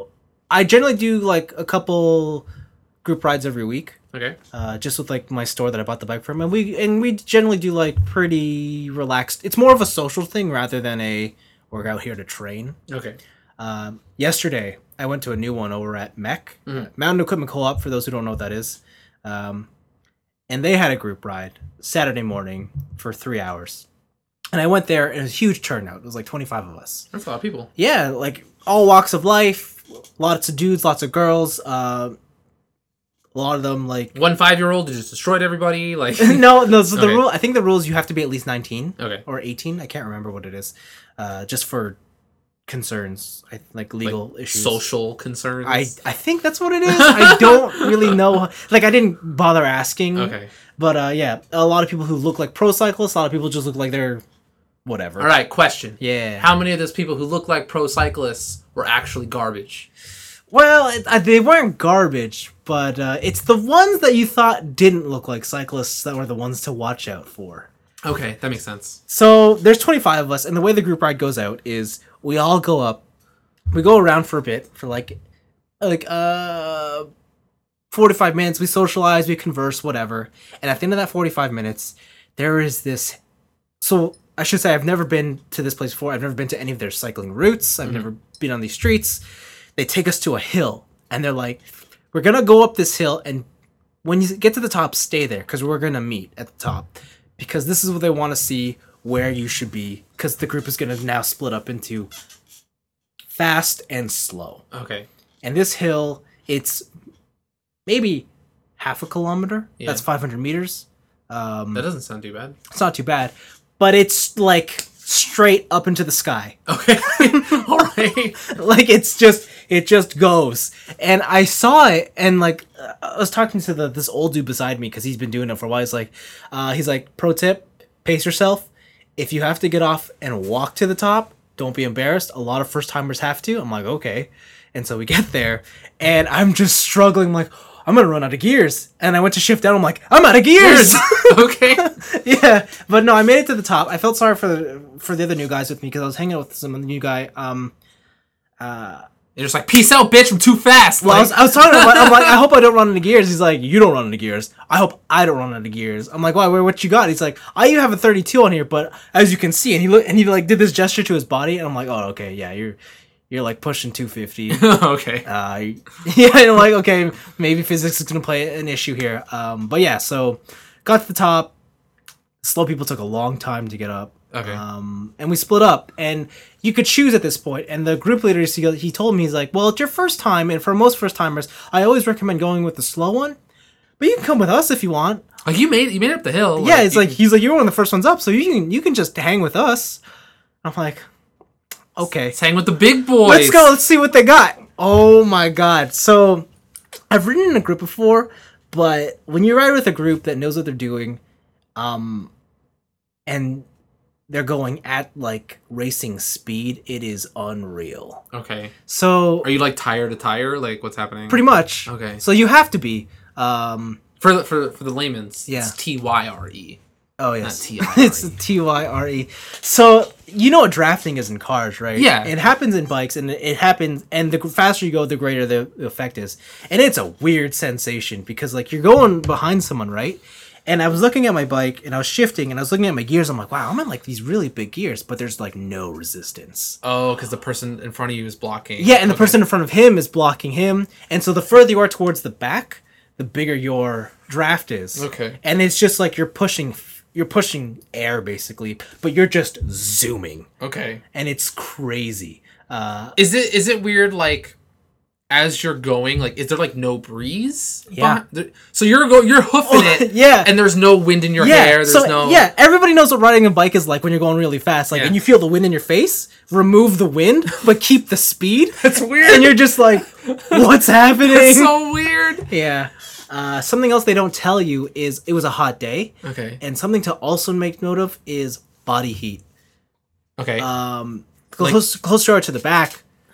I generally do like a couple group rides every week. Okay. Uh, just with like my store that I bought the bike from, and we and we generally do like pretty relaxed. It's more of a social thing rather than a we're out here to train. Okay. Um, yesterday I went to a new one over at M E C, Mhm. Mountain Equipment Co-op. For those who don't know what that is, um, and they had a group ride Saturday morning for three hours, and I went there and it was a huge turnout. It was like twenty-five of us. That's a lot of people. Yeah, like all walks of life, lots of dudes, lots of girls. Uh, a lot of them like One five-year-old who just destroyed everybody. Like no, no. So the Okay. rule, I think the rule is you have to be at least nineteen Okay. or eighteen. I can't remember what it is. Uh, just for concerns, I like legal Like, issues. social concerns. I I think that's what it is. I don't really know. Like I didn't bother asking. Okay. But uh, yeah, a lot of people who look like pro cyclists. A lot of people just look like they're whatever. All right. Question. Yeah. How many of those people who look like pro cyclists were actually garbage? Well, it, uh, they weren't garbage, but uh, it's the ones that you thought didn't look like cyclists that were the ones to watch out for. Okay, that makes sense. So there's twenty-five of us, and the way the group ride goes out is we all go up, we go around for a bit for like, like uh, forty-five minutes. We socialize, we converse, whatever. And at the end of that forty-five minutes, there is this. So I should say I've never been to this place before. I've never been to any of their cycling routes. I've Mhm. never been on these streets. They take us to a hill, and they're like, "We're gonna go up this hill, and when you get to the top, stay there because we're gonna meet at the top." Because this is what they want to see where you should be. Because the group is going to now split up into fast and slow. Okay. And this hill, it's maybe half a kilometer. Yeah. That's five hundred meters. Um, That doesn't sound too bad. it's not too bad. But it's like straight up into the sky. Okay. All right. Like it's just it just goes. And I saw it, and like uh, I was talking to the this old dude beside me because he's been doing it for a while. He's like, uh, he's like, pro tip, pace yourself. If you have to get off and walk to the top, don't be embarrassed. A lot of first timers have to. I'm like, okay. And so we get there, and I'm just struggling. I'm like, I'm gonna run out of gears. And I went to shift down. I'm like, I'm out of gears. Okay. Yeah, but no, I made it to the top. I felt sorry for the for the other new guys with me because I was hanging out with some new guy. Um, uh, You're just like, peace out, bitch. I'm too fast. well, I Like- was, I was talking about. I'm like, I hope I don't run into gears. He's like, you don't run into gears. I hope I don't run into gears. I'm like, why? Where? What you got? He's like, I even have a thirty-two on here, but as you can see, and he look and he like did this gesture to his body, and I'm like, oh, okay, yeah, you're you're like pushing two fifty. Okay. Uh, yeah, and I'm like, okay, maybe physics is gonna play an issue here. Um, but yeah, so got to the top. Slow people took a long time to get up. Okay. Um, and we split up, and you could choose at this point. And the group leader, he he told me, he's like, well, it's your first time, and for most first timers, I always recommend going with the slow one. But you can come with us if you want. Like you made you made it up the hill. Yeah, it's you like can- he's like, you're one of the first ones up, so you can you can just hang with us. I'm like, okay. let's hang with the big boys. Let's go. Let's see what they got. Oh my god. So I've ridden in a group before, but when you ride with a group that knows what they're doing, um, and they're going at like racing speed, it is unreal. Okay. So Are you like tire to tire? Like what's happening? pretty much. Okay. So you have to be. Um, For the for for the layman's, Yeah. it's T Y R E. oh yes, T I R E. it's T Y R E. So you know what drafting is in cars, right? Yeah. It happens in bikes, and it happens, and the faster you go, the greater the effect is. And it's a weird sensation because like you're going behind someone, right? And I was looking at my bike, and I was shifting, and I was looking at my gears. I'm like, wow, I'm in like these really big gears, but there's like no resistance. Oh, because the person in front of you is blocking. Yeah, and the Okay. person in front of him is blocking him, and so the further you are towards the back, the bigger your draft is. Okay. And it's just like you're pushing, you're pushing air basically, but you're just zooming, Okay. and it's crazy. Uh, Is it is it weird like as you're going, like is there like no breeze? Yeah. behind- there- So you're go you're hoofing it. yeah. And there's no wind in your yeah, hair. There's so no yeah, everybody knows what riding a bike is like when you're going really fast. Like, Yeah. and you feel the wind in your face. Remove the wind, but keep the speed. It's weird. And you're just like, what's happening? It's so weird. Yeah. Uh, something else they don't tell you is it was a hot day, Okay. and something to also make note of is body heat. Okay. Um, Like- close, closer to the back,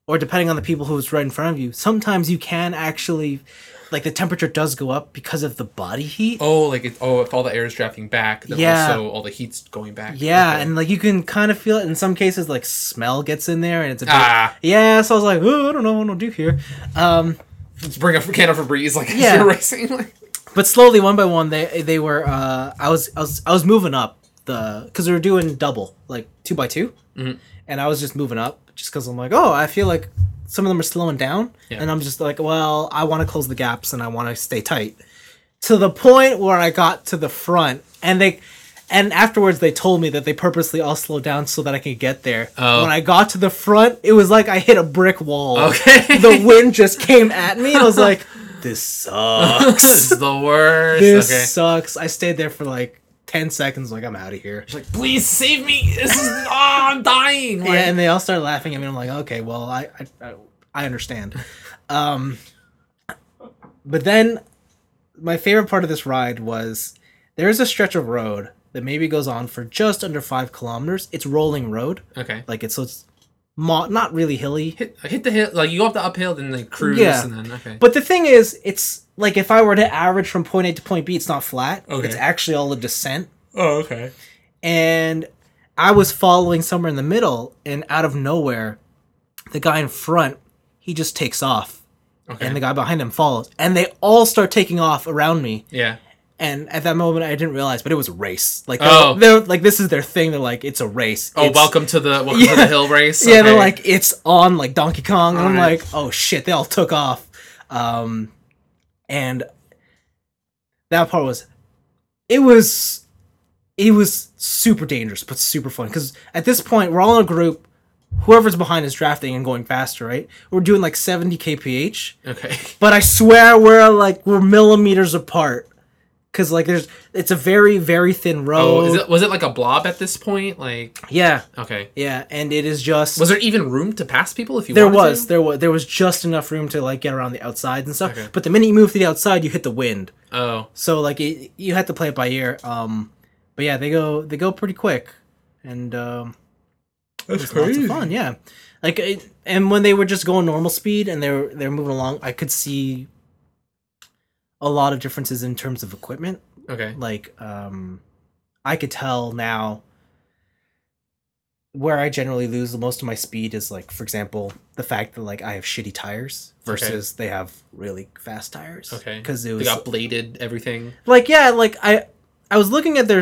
or depending on the people who's right in front of you, sometimes you can actually, like the temperature does go up because of the body heat. Oh, like it, oh, if all the air is drafting back, then Yeah. also all the heat's going back. Yeah, Okay. and like you can kind of feel it in some cases. Like smell gets in there, and it's a bit, Ah. yeah. So I was like, oh, I don't know what I'll do here. Um, Let's bring a can of Febreze like Yeah. as you're racing. Like, but slowly, one by one, they they were. Uh, I was I was I was moving up the because we were doing double, like two by two, Mhm. and I was just moving up just because I'm like, oh, I feel like some of them are slowing down, Yeah. and I'm just like, well, I want to close the gaps and I want to stay tight. To the point where I got to the front, and they, and afterwards they told me that they purposely all slowed down so that I could get there. Oh. When I got to the front, it was like I hit a brick wall. Okay. The wind just came at me, and I was like, this sucks. this is the worst. This okay. sucks. I stayed there for like ten seconds, like I'm out of here. Like, please save me. This is oh, I'm dying. Like, Yeah, and they all started laughing at me. I'm like, okay, well, I I, I, I understand. Um, but then my favorite part of this ride was there's a stretch of road that maybe goes on for just under five kilometers. It's rolling road, okay. like it's so it's mo- not really hilly. Hit, hit the hill. Like you go up the uphill, then like cruise, Yeah. and then okay. But the thing is, it's like if I were to average from point A to point B, it's not flat. Okay. It's actually all a descent. oh, okay. And I was following somewhere in the middle, and out of nowhere, the guy in front, he just takes off, Okay. and the guy behind him follows, and they all start taking off around me. yeah. And at that moment, I didn't realize, but it was a race. Like, Oh. they're, they're like, this is their thing. They're like, it's a race. Oh, It's- welcome to the welcome Yeah. to the hill race. Yeah, they're Okay. like, it's on like Donkey Kong, and I'm Alright. like, oh shit, they all took off. Um, and that part was, it was, it was super dangerous, but super fun. Because at this point, we're all in a group. Whoever's behind is drafting and going faster, right? We're doing like seventy kph, okay. but I swear we're like we're millimeters apart. Cause like there's, it's a very very thin road. Oh, is it was it like a blob at this point? Like Yeah, okay. yeah, and it is just. Was there even room to pass people if you There wanted was, to? there was, there was just enough room to like get around the outside and stuff. Okay. But the minute you move to the outside, you hit the wind. Oh. So like it, you had to play it by ear. Um, but yeah, they go, they go pretty quick, and um, That's it was lots of fun. Yeah, like it, and when they were just going normal speed and they were they're moving along, I could see a lot of differences in terms of equipment. Okay. Like um, I could tell now where I generally lose the most of my speed is like, for example, the fact that like I have shitty tires versus they have really fast tires. Okay. Because it They was got bladed everything. like, yeah, like I I was looking at their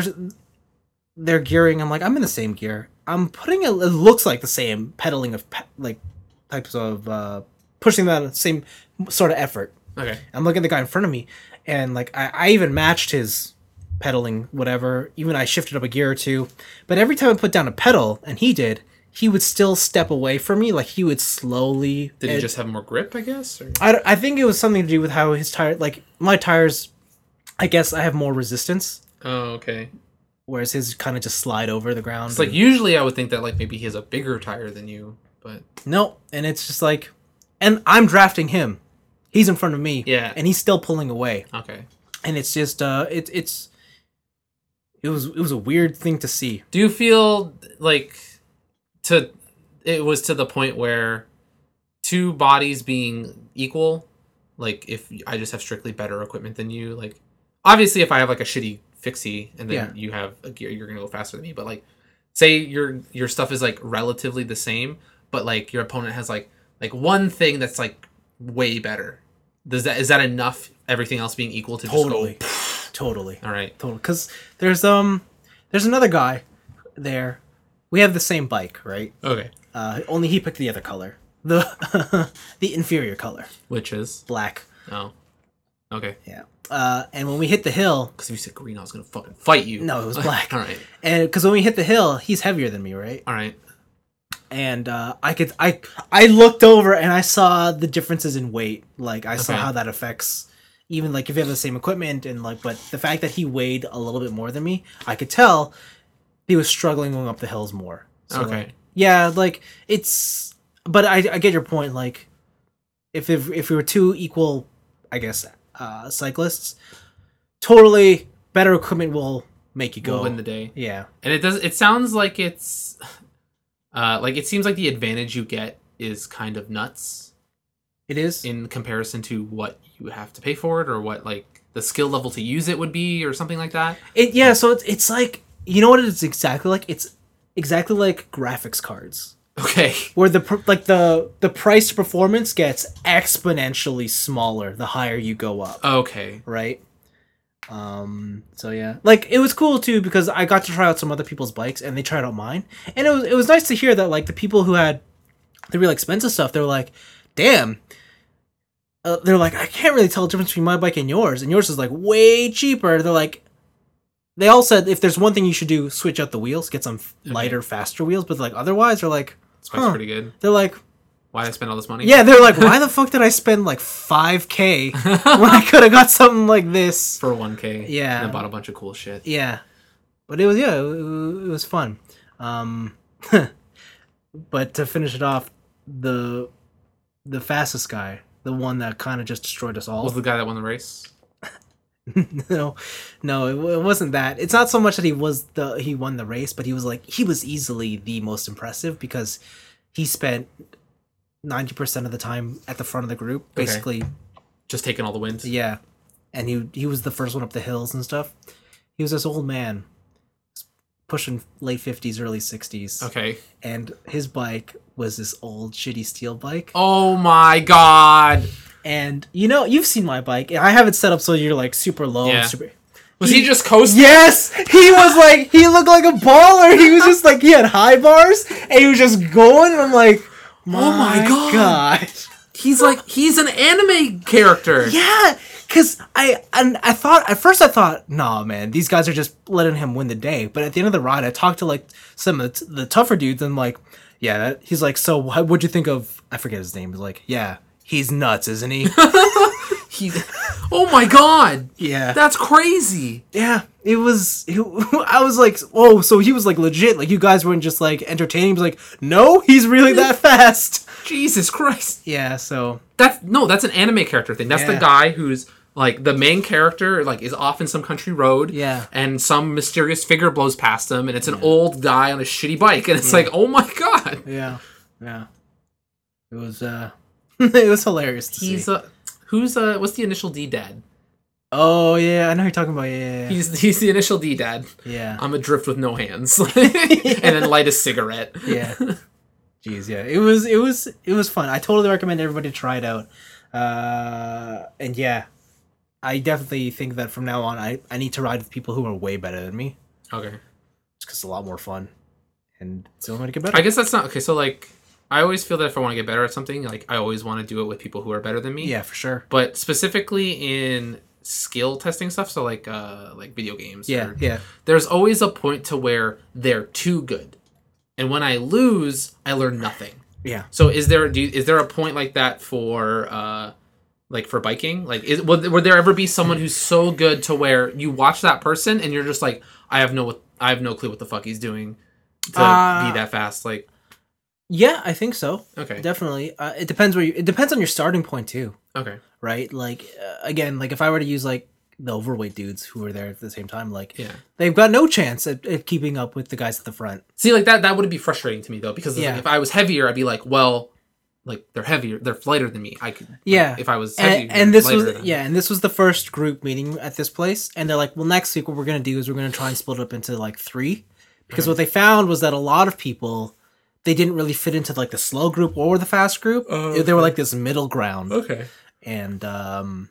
their gearing. I'm like, I'm in the same gear. I'm putting it. It looks like the same pedaling of pe- like types of uh, pushing that same sort of effort. Okay. I'm looking at the guy in front of me, and like I, I even matched his pedaling, whatever. Even I shifted up a gear or two, but every time I put down a pedal, and he did, he would still step away from me. Like he would slowly. Did he and- just have more grip, I guess? Or? I, I think it was something to do with how his tire, like my tires, I guess I have more resistance, Oh, okay. whereas his kind of just slide over the ground. It's like and- usually I would think that like maybe he has a bigger tire than you, but no, and it's just like, and I'm drafting him. He's in front of me. Yeah. And he's still pulling away. okay. And it's just, uh, it, it's, it was, it was a weird thing to see. Do you feel like to it was to the point where two bodies being equal, like if I just have strictly better equipment than you, like obviously if I have like a shitty fixie and then Yeah. you have a gear, you're gonna go faster than me. But like say your your stuff is like relatively the same, but like your opponent has like like one thing that's like way better. Does that is that enough? Everything else being equal to Totally. just Totally. go. All right. Totally. Because there's, um, there's another guy there. We have the same bike, right? Okay. Uh, only he picked the other color. The, the inferior color. Which is Black. oh okay. Yeah. Uh, and when we hit the hill, Because if you said green, I was gonna fucking fight you. no, it was black. All right. And because when we hit the hill, he's heavier than me, right? All right. And uh, I could, I, I looked over and I saw the differences in weight. Like I saw Okay. how that affects, even like if you have the same equipment and like, but the fact that he weighed a little bit more than me, I could tell he was struggling going up the hills more. So, Okay. like, yeah, like it's, but I, I get your point. Like, if if if we were two equal, I guess, uh, cyclists, totally better equipment will make you go. We'll win the day. Yeah. And it does. It sounds like it's, uh, like it seems like the advantage you get is kind of nuts It is. in comparison to what you have to pay for it, or what like the skill level to use it would be, or something like that. It yeah. So it's it's like, you know what it's exactly like. It's exactly like graphics cards, Okay. where the pr- like the the price to performance gets exponentially smaller the higher you go up. Okay. Right. Um. So yeah, like it was cool too because I got to try out some other people's bikes and they tried out mine, and it was it was nice to hear that like the people who had the real expensive stuff, they were like, damn. Uh, they're like, I can't really tell the difference between my bike and yours, and yours is like way cheaper. They're like, they all said if there's one thing you should do, switch out the wheels, get some lighter, faster wheels. But like otherwise, they're like, This bike's huh. pretty good. They're like, Why did I spend all this money? yeah, they're like, why the fuck did I spend like five k when I could have got something like this? For one K. Yeah. And I bought a bunch of cool shit. Yeah, but it was yeah, it, it was fun. Um, but to finish it off, the the fastest guy, the one that kind of just destroyed us all. Was the guy that won the race? no, no, it, it wasn't that. It's not so much that he was the he won the race, but he was like he was easily the most impressive because he spent ninety percent of the time at the front of the group, basically. Okay. Just taking all the wins. Yeah, and he he was the first one up the hills and stuff. He was this old man, pushing late fifties, early sixties. Okay. And his bike was this old shitty steel bike. Oh my god. And you know, you've seen my bike. I have it set up so you're like super low. Yeah. Super... Was he, he just coasting? Yes! He was like, he looked like a baller. He was just like, he had high bars and he was just going. And I'm like, my oh my god. god. He's like, he's an anime character. Yeah. Cause I, and I thought, at first I thought, nah, man, these guys are just letting him win the day. But at the end of the ride, I talked to like some of the, t- the tougher dudes and like, yeah, that, he's like, so what, what'd you think of, I forget his name. He's like, yeah. He's nuts, isn't he? he, oh my god! Yeah, that's crazy. Yeah, it was. It, I was like, oh, so he was like legit. Like you guys weren't just like entertaining. He was like, no, he's really that fast. Jesus Christ. Yeah. So that's no, that's an anime character thing. That's yeah. the guy who's like the main character. Like is off in some country road. Yeah. And some mysterious figure blows past him, and it's an yeah. old guy on a shitty bike, and it's yeah. like, oh my god. Yeah. Yeah. It was. uh It was hilarious to he's see. Uh, who's uh what's the initial D dad? Oh yeah, I know who you're talking about. Yeah, yeah, yeah. He's he's the initial D dad. Yeah. I'm adrift with no hands, and then light a cigarette. Yeah. Jeez, yeah. It was it was it was fun. I totally recommend everybody try it out. Uh, and yeah, I definitely think that from now on, I I need to ride with people who are way better than me. Okay. Just because it's a lot more fun, and it's the only way to get better. I guess that's not okay. So like. I always feel that if I want to get better at something, like I always want to do it with people who are better than me. Yeah, for sure. But specifically in skill testing stuff, so like uh like video games. Yeah, or, yeah. There's always a point to where they're too good, and when I lose, I learn nothing. Yeah. So is there do you, is there a point like that for uh like for biking? Like is would, would there ever be someone who's so good to where you watch that person and you're just like, I have no I have no clue what the fuck he's doing to uh, be that fast, like. Yeah, I think so. Okay. Definitely. Uh, it depends where you, it depends on your starting point too. Okay. Right? Like uh, again, like if I were to use like the overweight dudes who were there at the same time, like yeah. they've got no chance at, at keeping up with the guys at the front. See, like that that would be frustrating to me though, because yeah. like, if I was heavier, I'd be like, well, like they're heavier, they're lighter than me. I could Yeah. Like, if I was heavier, and, and this was than yeah, and this was the first group meeting at this place, and they're like, well, next week what we're gonna do is we're gonna try and split it up into like three, because mm-hmm. what they found was that a lot of people. They didn't really fit into like the slow group or the fast group. Oh, okay. They were like this middle ground. Okay. And um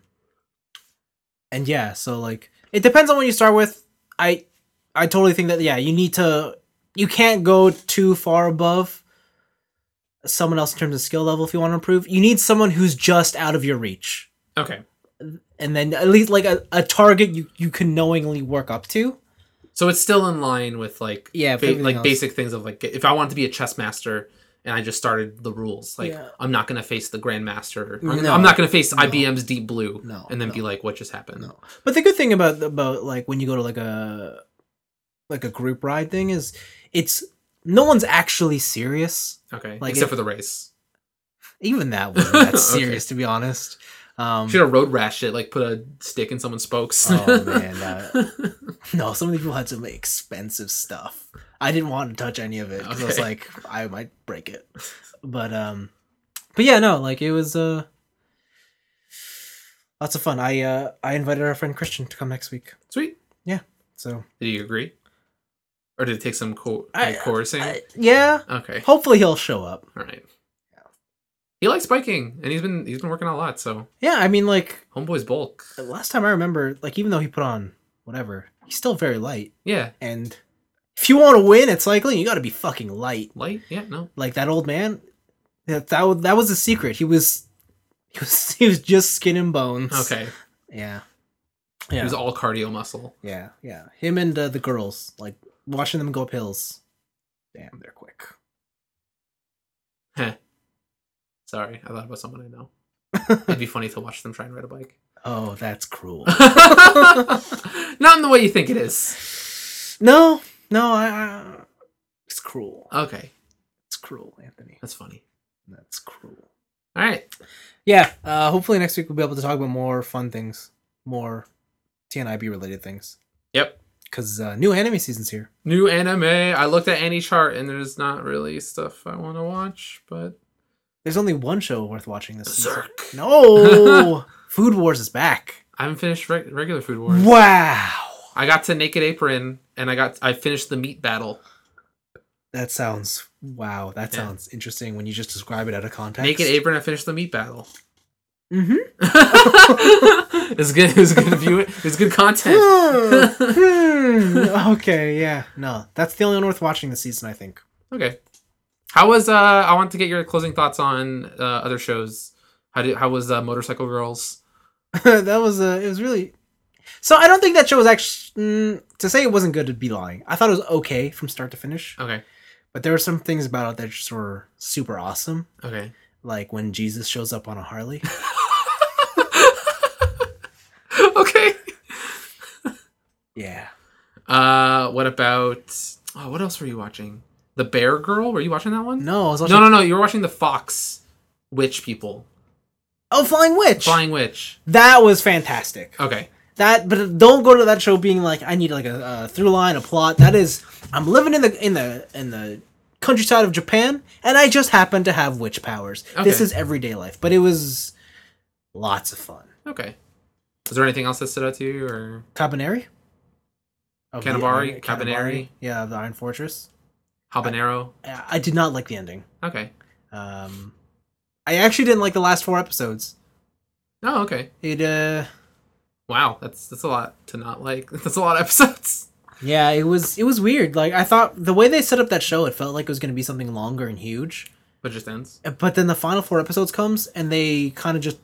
and yeah, so like it depends on what you start with. I I totally think that yeah, you need to you can't go too far above someone else in terms of skill level if you want to improve. You need someone who's just out of your reach. Okay. And then at least like a, a target you, you can knowingly work up to. So it's still in line with like yeah, ba- like else. basic things of like if I want to be a chess master and I just started the rules, like yeah. I'm not gonna face the grandmaster. No. I'm not gonna face no. I B M's Deep Blue no, and then no. be like, what just happened? No. But the good thing about about like when you go to like a like a group ride thing is it's no one's actually serious. Okay, like except it, for the race. Even that wasn't that serious okay. to be honest. Um, Should have road rash it, like put a stick in someone's spokes. Oh man, uh, no! Some of the people had some expensive stuff. I didn't want to touch any of it because okay. I was like, I might break it. But um, but yeah, no, like it was uh lots of fun. I uh I invited our friend Christian to come next week. Sweet. So Did you agree? Or did it take some co- I, like, coercing? I- yeah. Okay. Hopefully he'll show up. All right. He likes biking, and he's been he's been working out a lot. So Yeah, I mean, like homeboy's bulk. last time I remember, like even though he put on whatever, he's still very light. Yeah, And if you want to win at cycling, you got to be fucking light. light. Yeah, no. Like that old man. That that was, that was the secret. He was he was he was just skin and bones. Okay. Yeah. He Yeah. was all cardio muscle. Yeah. Yeah. Him and uh, the girls, like watching them go up hills. Damn, they're quick. Heh. Sorry, I thought about someone I know. It'd be funny to watch them try and ride a bike. Oh, that's cruel. Not in the way you think it is. No, no, I, I it's cruel. Okay, It's cruel, Anthony. that's funny. That's cruel. All right. Yeah, uh, hopefully next week we'll be able to talk about more fun things, more T N I B related things. Yep. Because uh, new anime season's here. New anime. I looked at any chart and there's not really stuff I want to watch, but There's only one show worth watching this season. Berserk. No! Food Wars is back. I haven't finished reg- regular Food Wars. Wow! I got to Naked Apron and I got I finished the meat battle. That sounds, wow, that Yeah. sounds interesting when you just describe it out of context. Naked Apron. I finished the meat battle. Mm-hmm. It's good. It was good view. It was good content. Hmm. Okay, yeah. No, that's the only one worth watching this season, I think. Okay. How was uh? I want to get your closing thoughts on uh, other shows. How did how was uh, Motorcycle Girls? That was, uh, it was really... So I don't think that show was actually... Mm, to say it wasn't good would be lying. I thought it was okay from start to finish. Okay. But there were some things about it that just were super awesome. Okay. Like when Jesus shows up on a Harley. Okay. Yeah. Uh, what about? Oh, what else were you watching? The Bear Girl. Were you watching that one? No, I was watching... No, no, no. You were watching the Fox Witch people. Oh, Flying Witch! Flying Witch. That was fantastic. Okay. That, but don't go to that show being like, I need like a, a through line, a plot. That is, I'm living in the in the in the countryside of Japan, and I just happen to have witch powers. This Okay. is everyday life, but it was lots of fun. Okay. Was there anything else that stood out to you, or Cabaneri, Of the Canabari? Iron- Cabaneri? yeah, of the Iron Fortress. Habanero? I, I did not like the ending. Okay. Um, I actually didn't like the last four episodes. Oh, okay. It, uh, Wow, that's that's a lot to not like. That's a lot of episodes. yeah, it was it was weird. Like I thought the way they set up that show, it felt like it was going to be something longer and huge. But it just ends. But then the final four episodes comes and they kind of just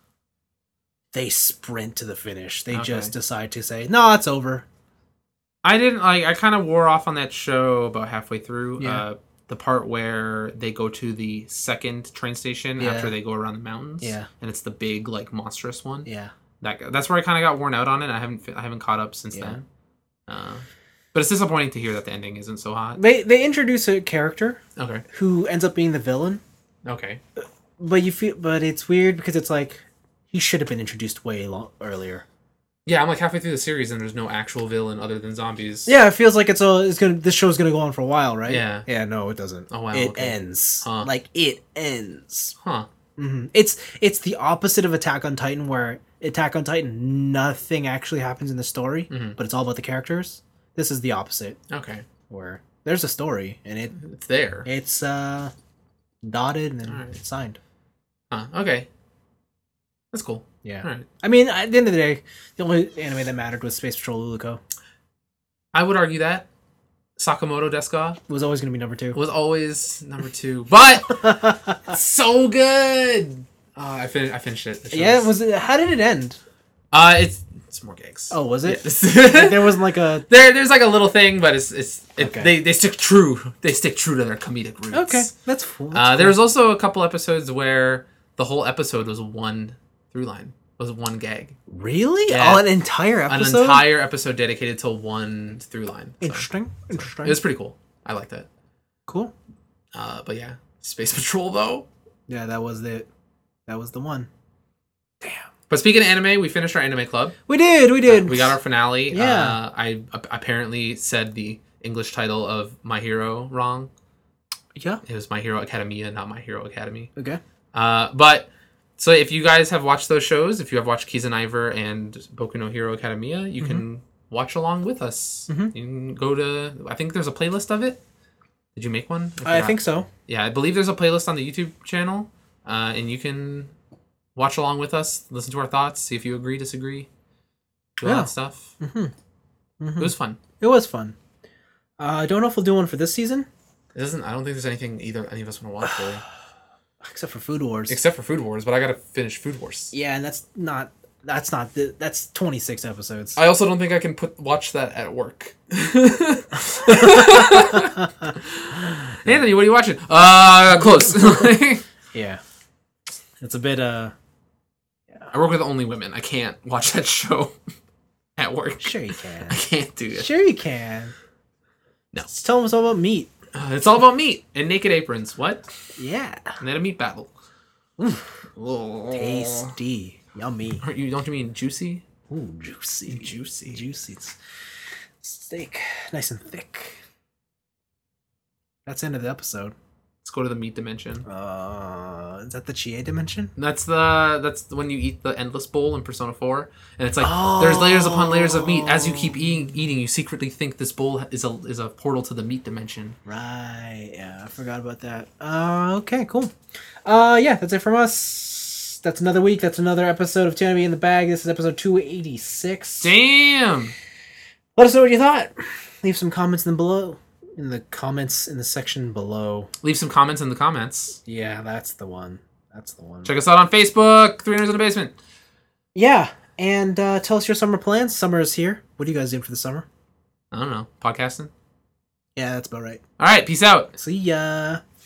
they sprint to the finish. They Okay. just decide to say, "No, it's over." I didn't like. I kind of wore off on that show about halfway through. Yeah. Uh, the part where they go to the second train station Yeah. after they go around the mountains. Yeah. And it's the big, like, monstrous one. Yeah. That that's where I kind of got worn out on it. I haven't I haven't caught up since Yeah. then. Uh, but it's disappointing to hear that the ending isn't so hot. They they introduce a character Okay. who ends up being the villain, Okay. but you feel but it's weird because it's like he should have been introduced way long, earlier. Yeah, I'm like halfway through the series and there's no actual villain other than zombies. Yeah, it feels like it's all it's gonna this show's gonna go on for a while, right? Yeah. Yeah, no, it doesn't. Oh, wow, It okay. ends. Huh. Like it ends. Huh. hmm It's it's the opposite of Attack on Titan, where Attack on Titan nothing actually happens in the story, Mhm. but it's all about the characters. This is the opposite, Okay. where there's a story and it It's there. it's uh dotted and then Alright. it's signed. Huh. Okay. That's cool. Yeah. All right. I mean, at the end of the day, the only anime that mattered was Space Patrol Luluko. I would argue that Sakamoto Desuka It was always going to be number two. was always number two, but so good. Uh, I finished. I finished it. The show's- Yeah, was it? How did it end? Uh, it's it's more gigs. Oh, was it? Yes. Like, there wasn't like a. there, there's like a little thing, but it's it's it, Okay. they they stick true. They stick true to their comedic roots. Okay, that's cool. That's Uh, cool. there was also a couple episodes where the whole episode was one through line. Was one gag. Really? Yeah. Oh, an entire An episode. entire episode dedicated to one through line. So Interesting. Interesting. it was pretty cool. I liked that. Cool. Uh, but yeah, Space Patrol though. Yeah, that was it. That was the one. But speaking of anime, we finished our anime club. We did. We did. We got our finale. Yeah. Uh, I ap- apparently said the English title of My Hero wrong. Yeah. It was My Hero Academia, not My Hero Academy. Okay. Uh, but so if you guys have watched those shows, if you have watched Kizunaiver and Boku no Hero Academia, you mm-hmm. can watch along with us. Mm-hmm. You can go to, I think there's a playlist of it. Did you make one? I, I think so. Yeah, I believe there's a playlist on the YouTube channel, uh, and you can watch along with us, listen to our thoughts, see if you agree, disagree, do all yeah. that stuff. Mm-hmm. Mm-hmm. It was fun. It was fun. Uh, I don't know if we'll do one for this season. It doesn't. I don't think there's anything either any of us want to watch really. Except for Food Wars. Except for Food Wars, but I gotta finish Food Wars. Yeah, and that's not. That's not. The, that's twenty-six episodes. I also don't think I can put watch that at work. Anthony, what are you watching? Uh, close. Yeah, it's a bit. Uh, yeah. I work with only women. I can't watch that show at work. Sure you can. I can't do it. Sure you can. No. Just tell them it's all about meat. Uh, it's all about meat and naked aprons. What? Yeah. And then a meat battle. Oh. Tasty. Yummy. Aren't you, don't you mean juicy? Ooh, juicy. Juicy. Juicy. It's steak. Nice and thick. That's the end of the episode. Let's go to the meat dimension. Uh, is that the Chie dimension? That's the that's when you eat the endless bowl in Persona four, and it's like oh. there's layers upon layers of meat. As you keep eating, eating, you secretly think this bowl is a is a portal to the meat dimension. Right. Yeah, I forgot about that. Uh, okay, cool. Uh, yeah, that's it from us. That's another week. That's another episode of T N B in the Bag. This is episode two eighty-six. Damn. Let us know what you thought. Leave some comments in below. In the comments in the section below. Leave some comments in the comments. Yeah, that's the one. That's the one. Check us out on Facebook. Three Nerds in the Basement. Yeah, and uh, tell us your summer plans. Summer is here. What are you guys doing for the summer? I don't know. Podcasting? Yeah, that's about right. All right, peace out. See ya.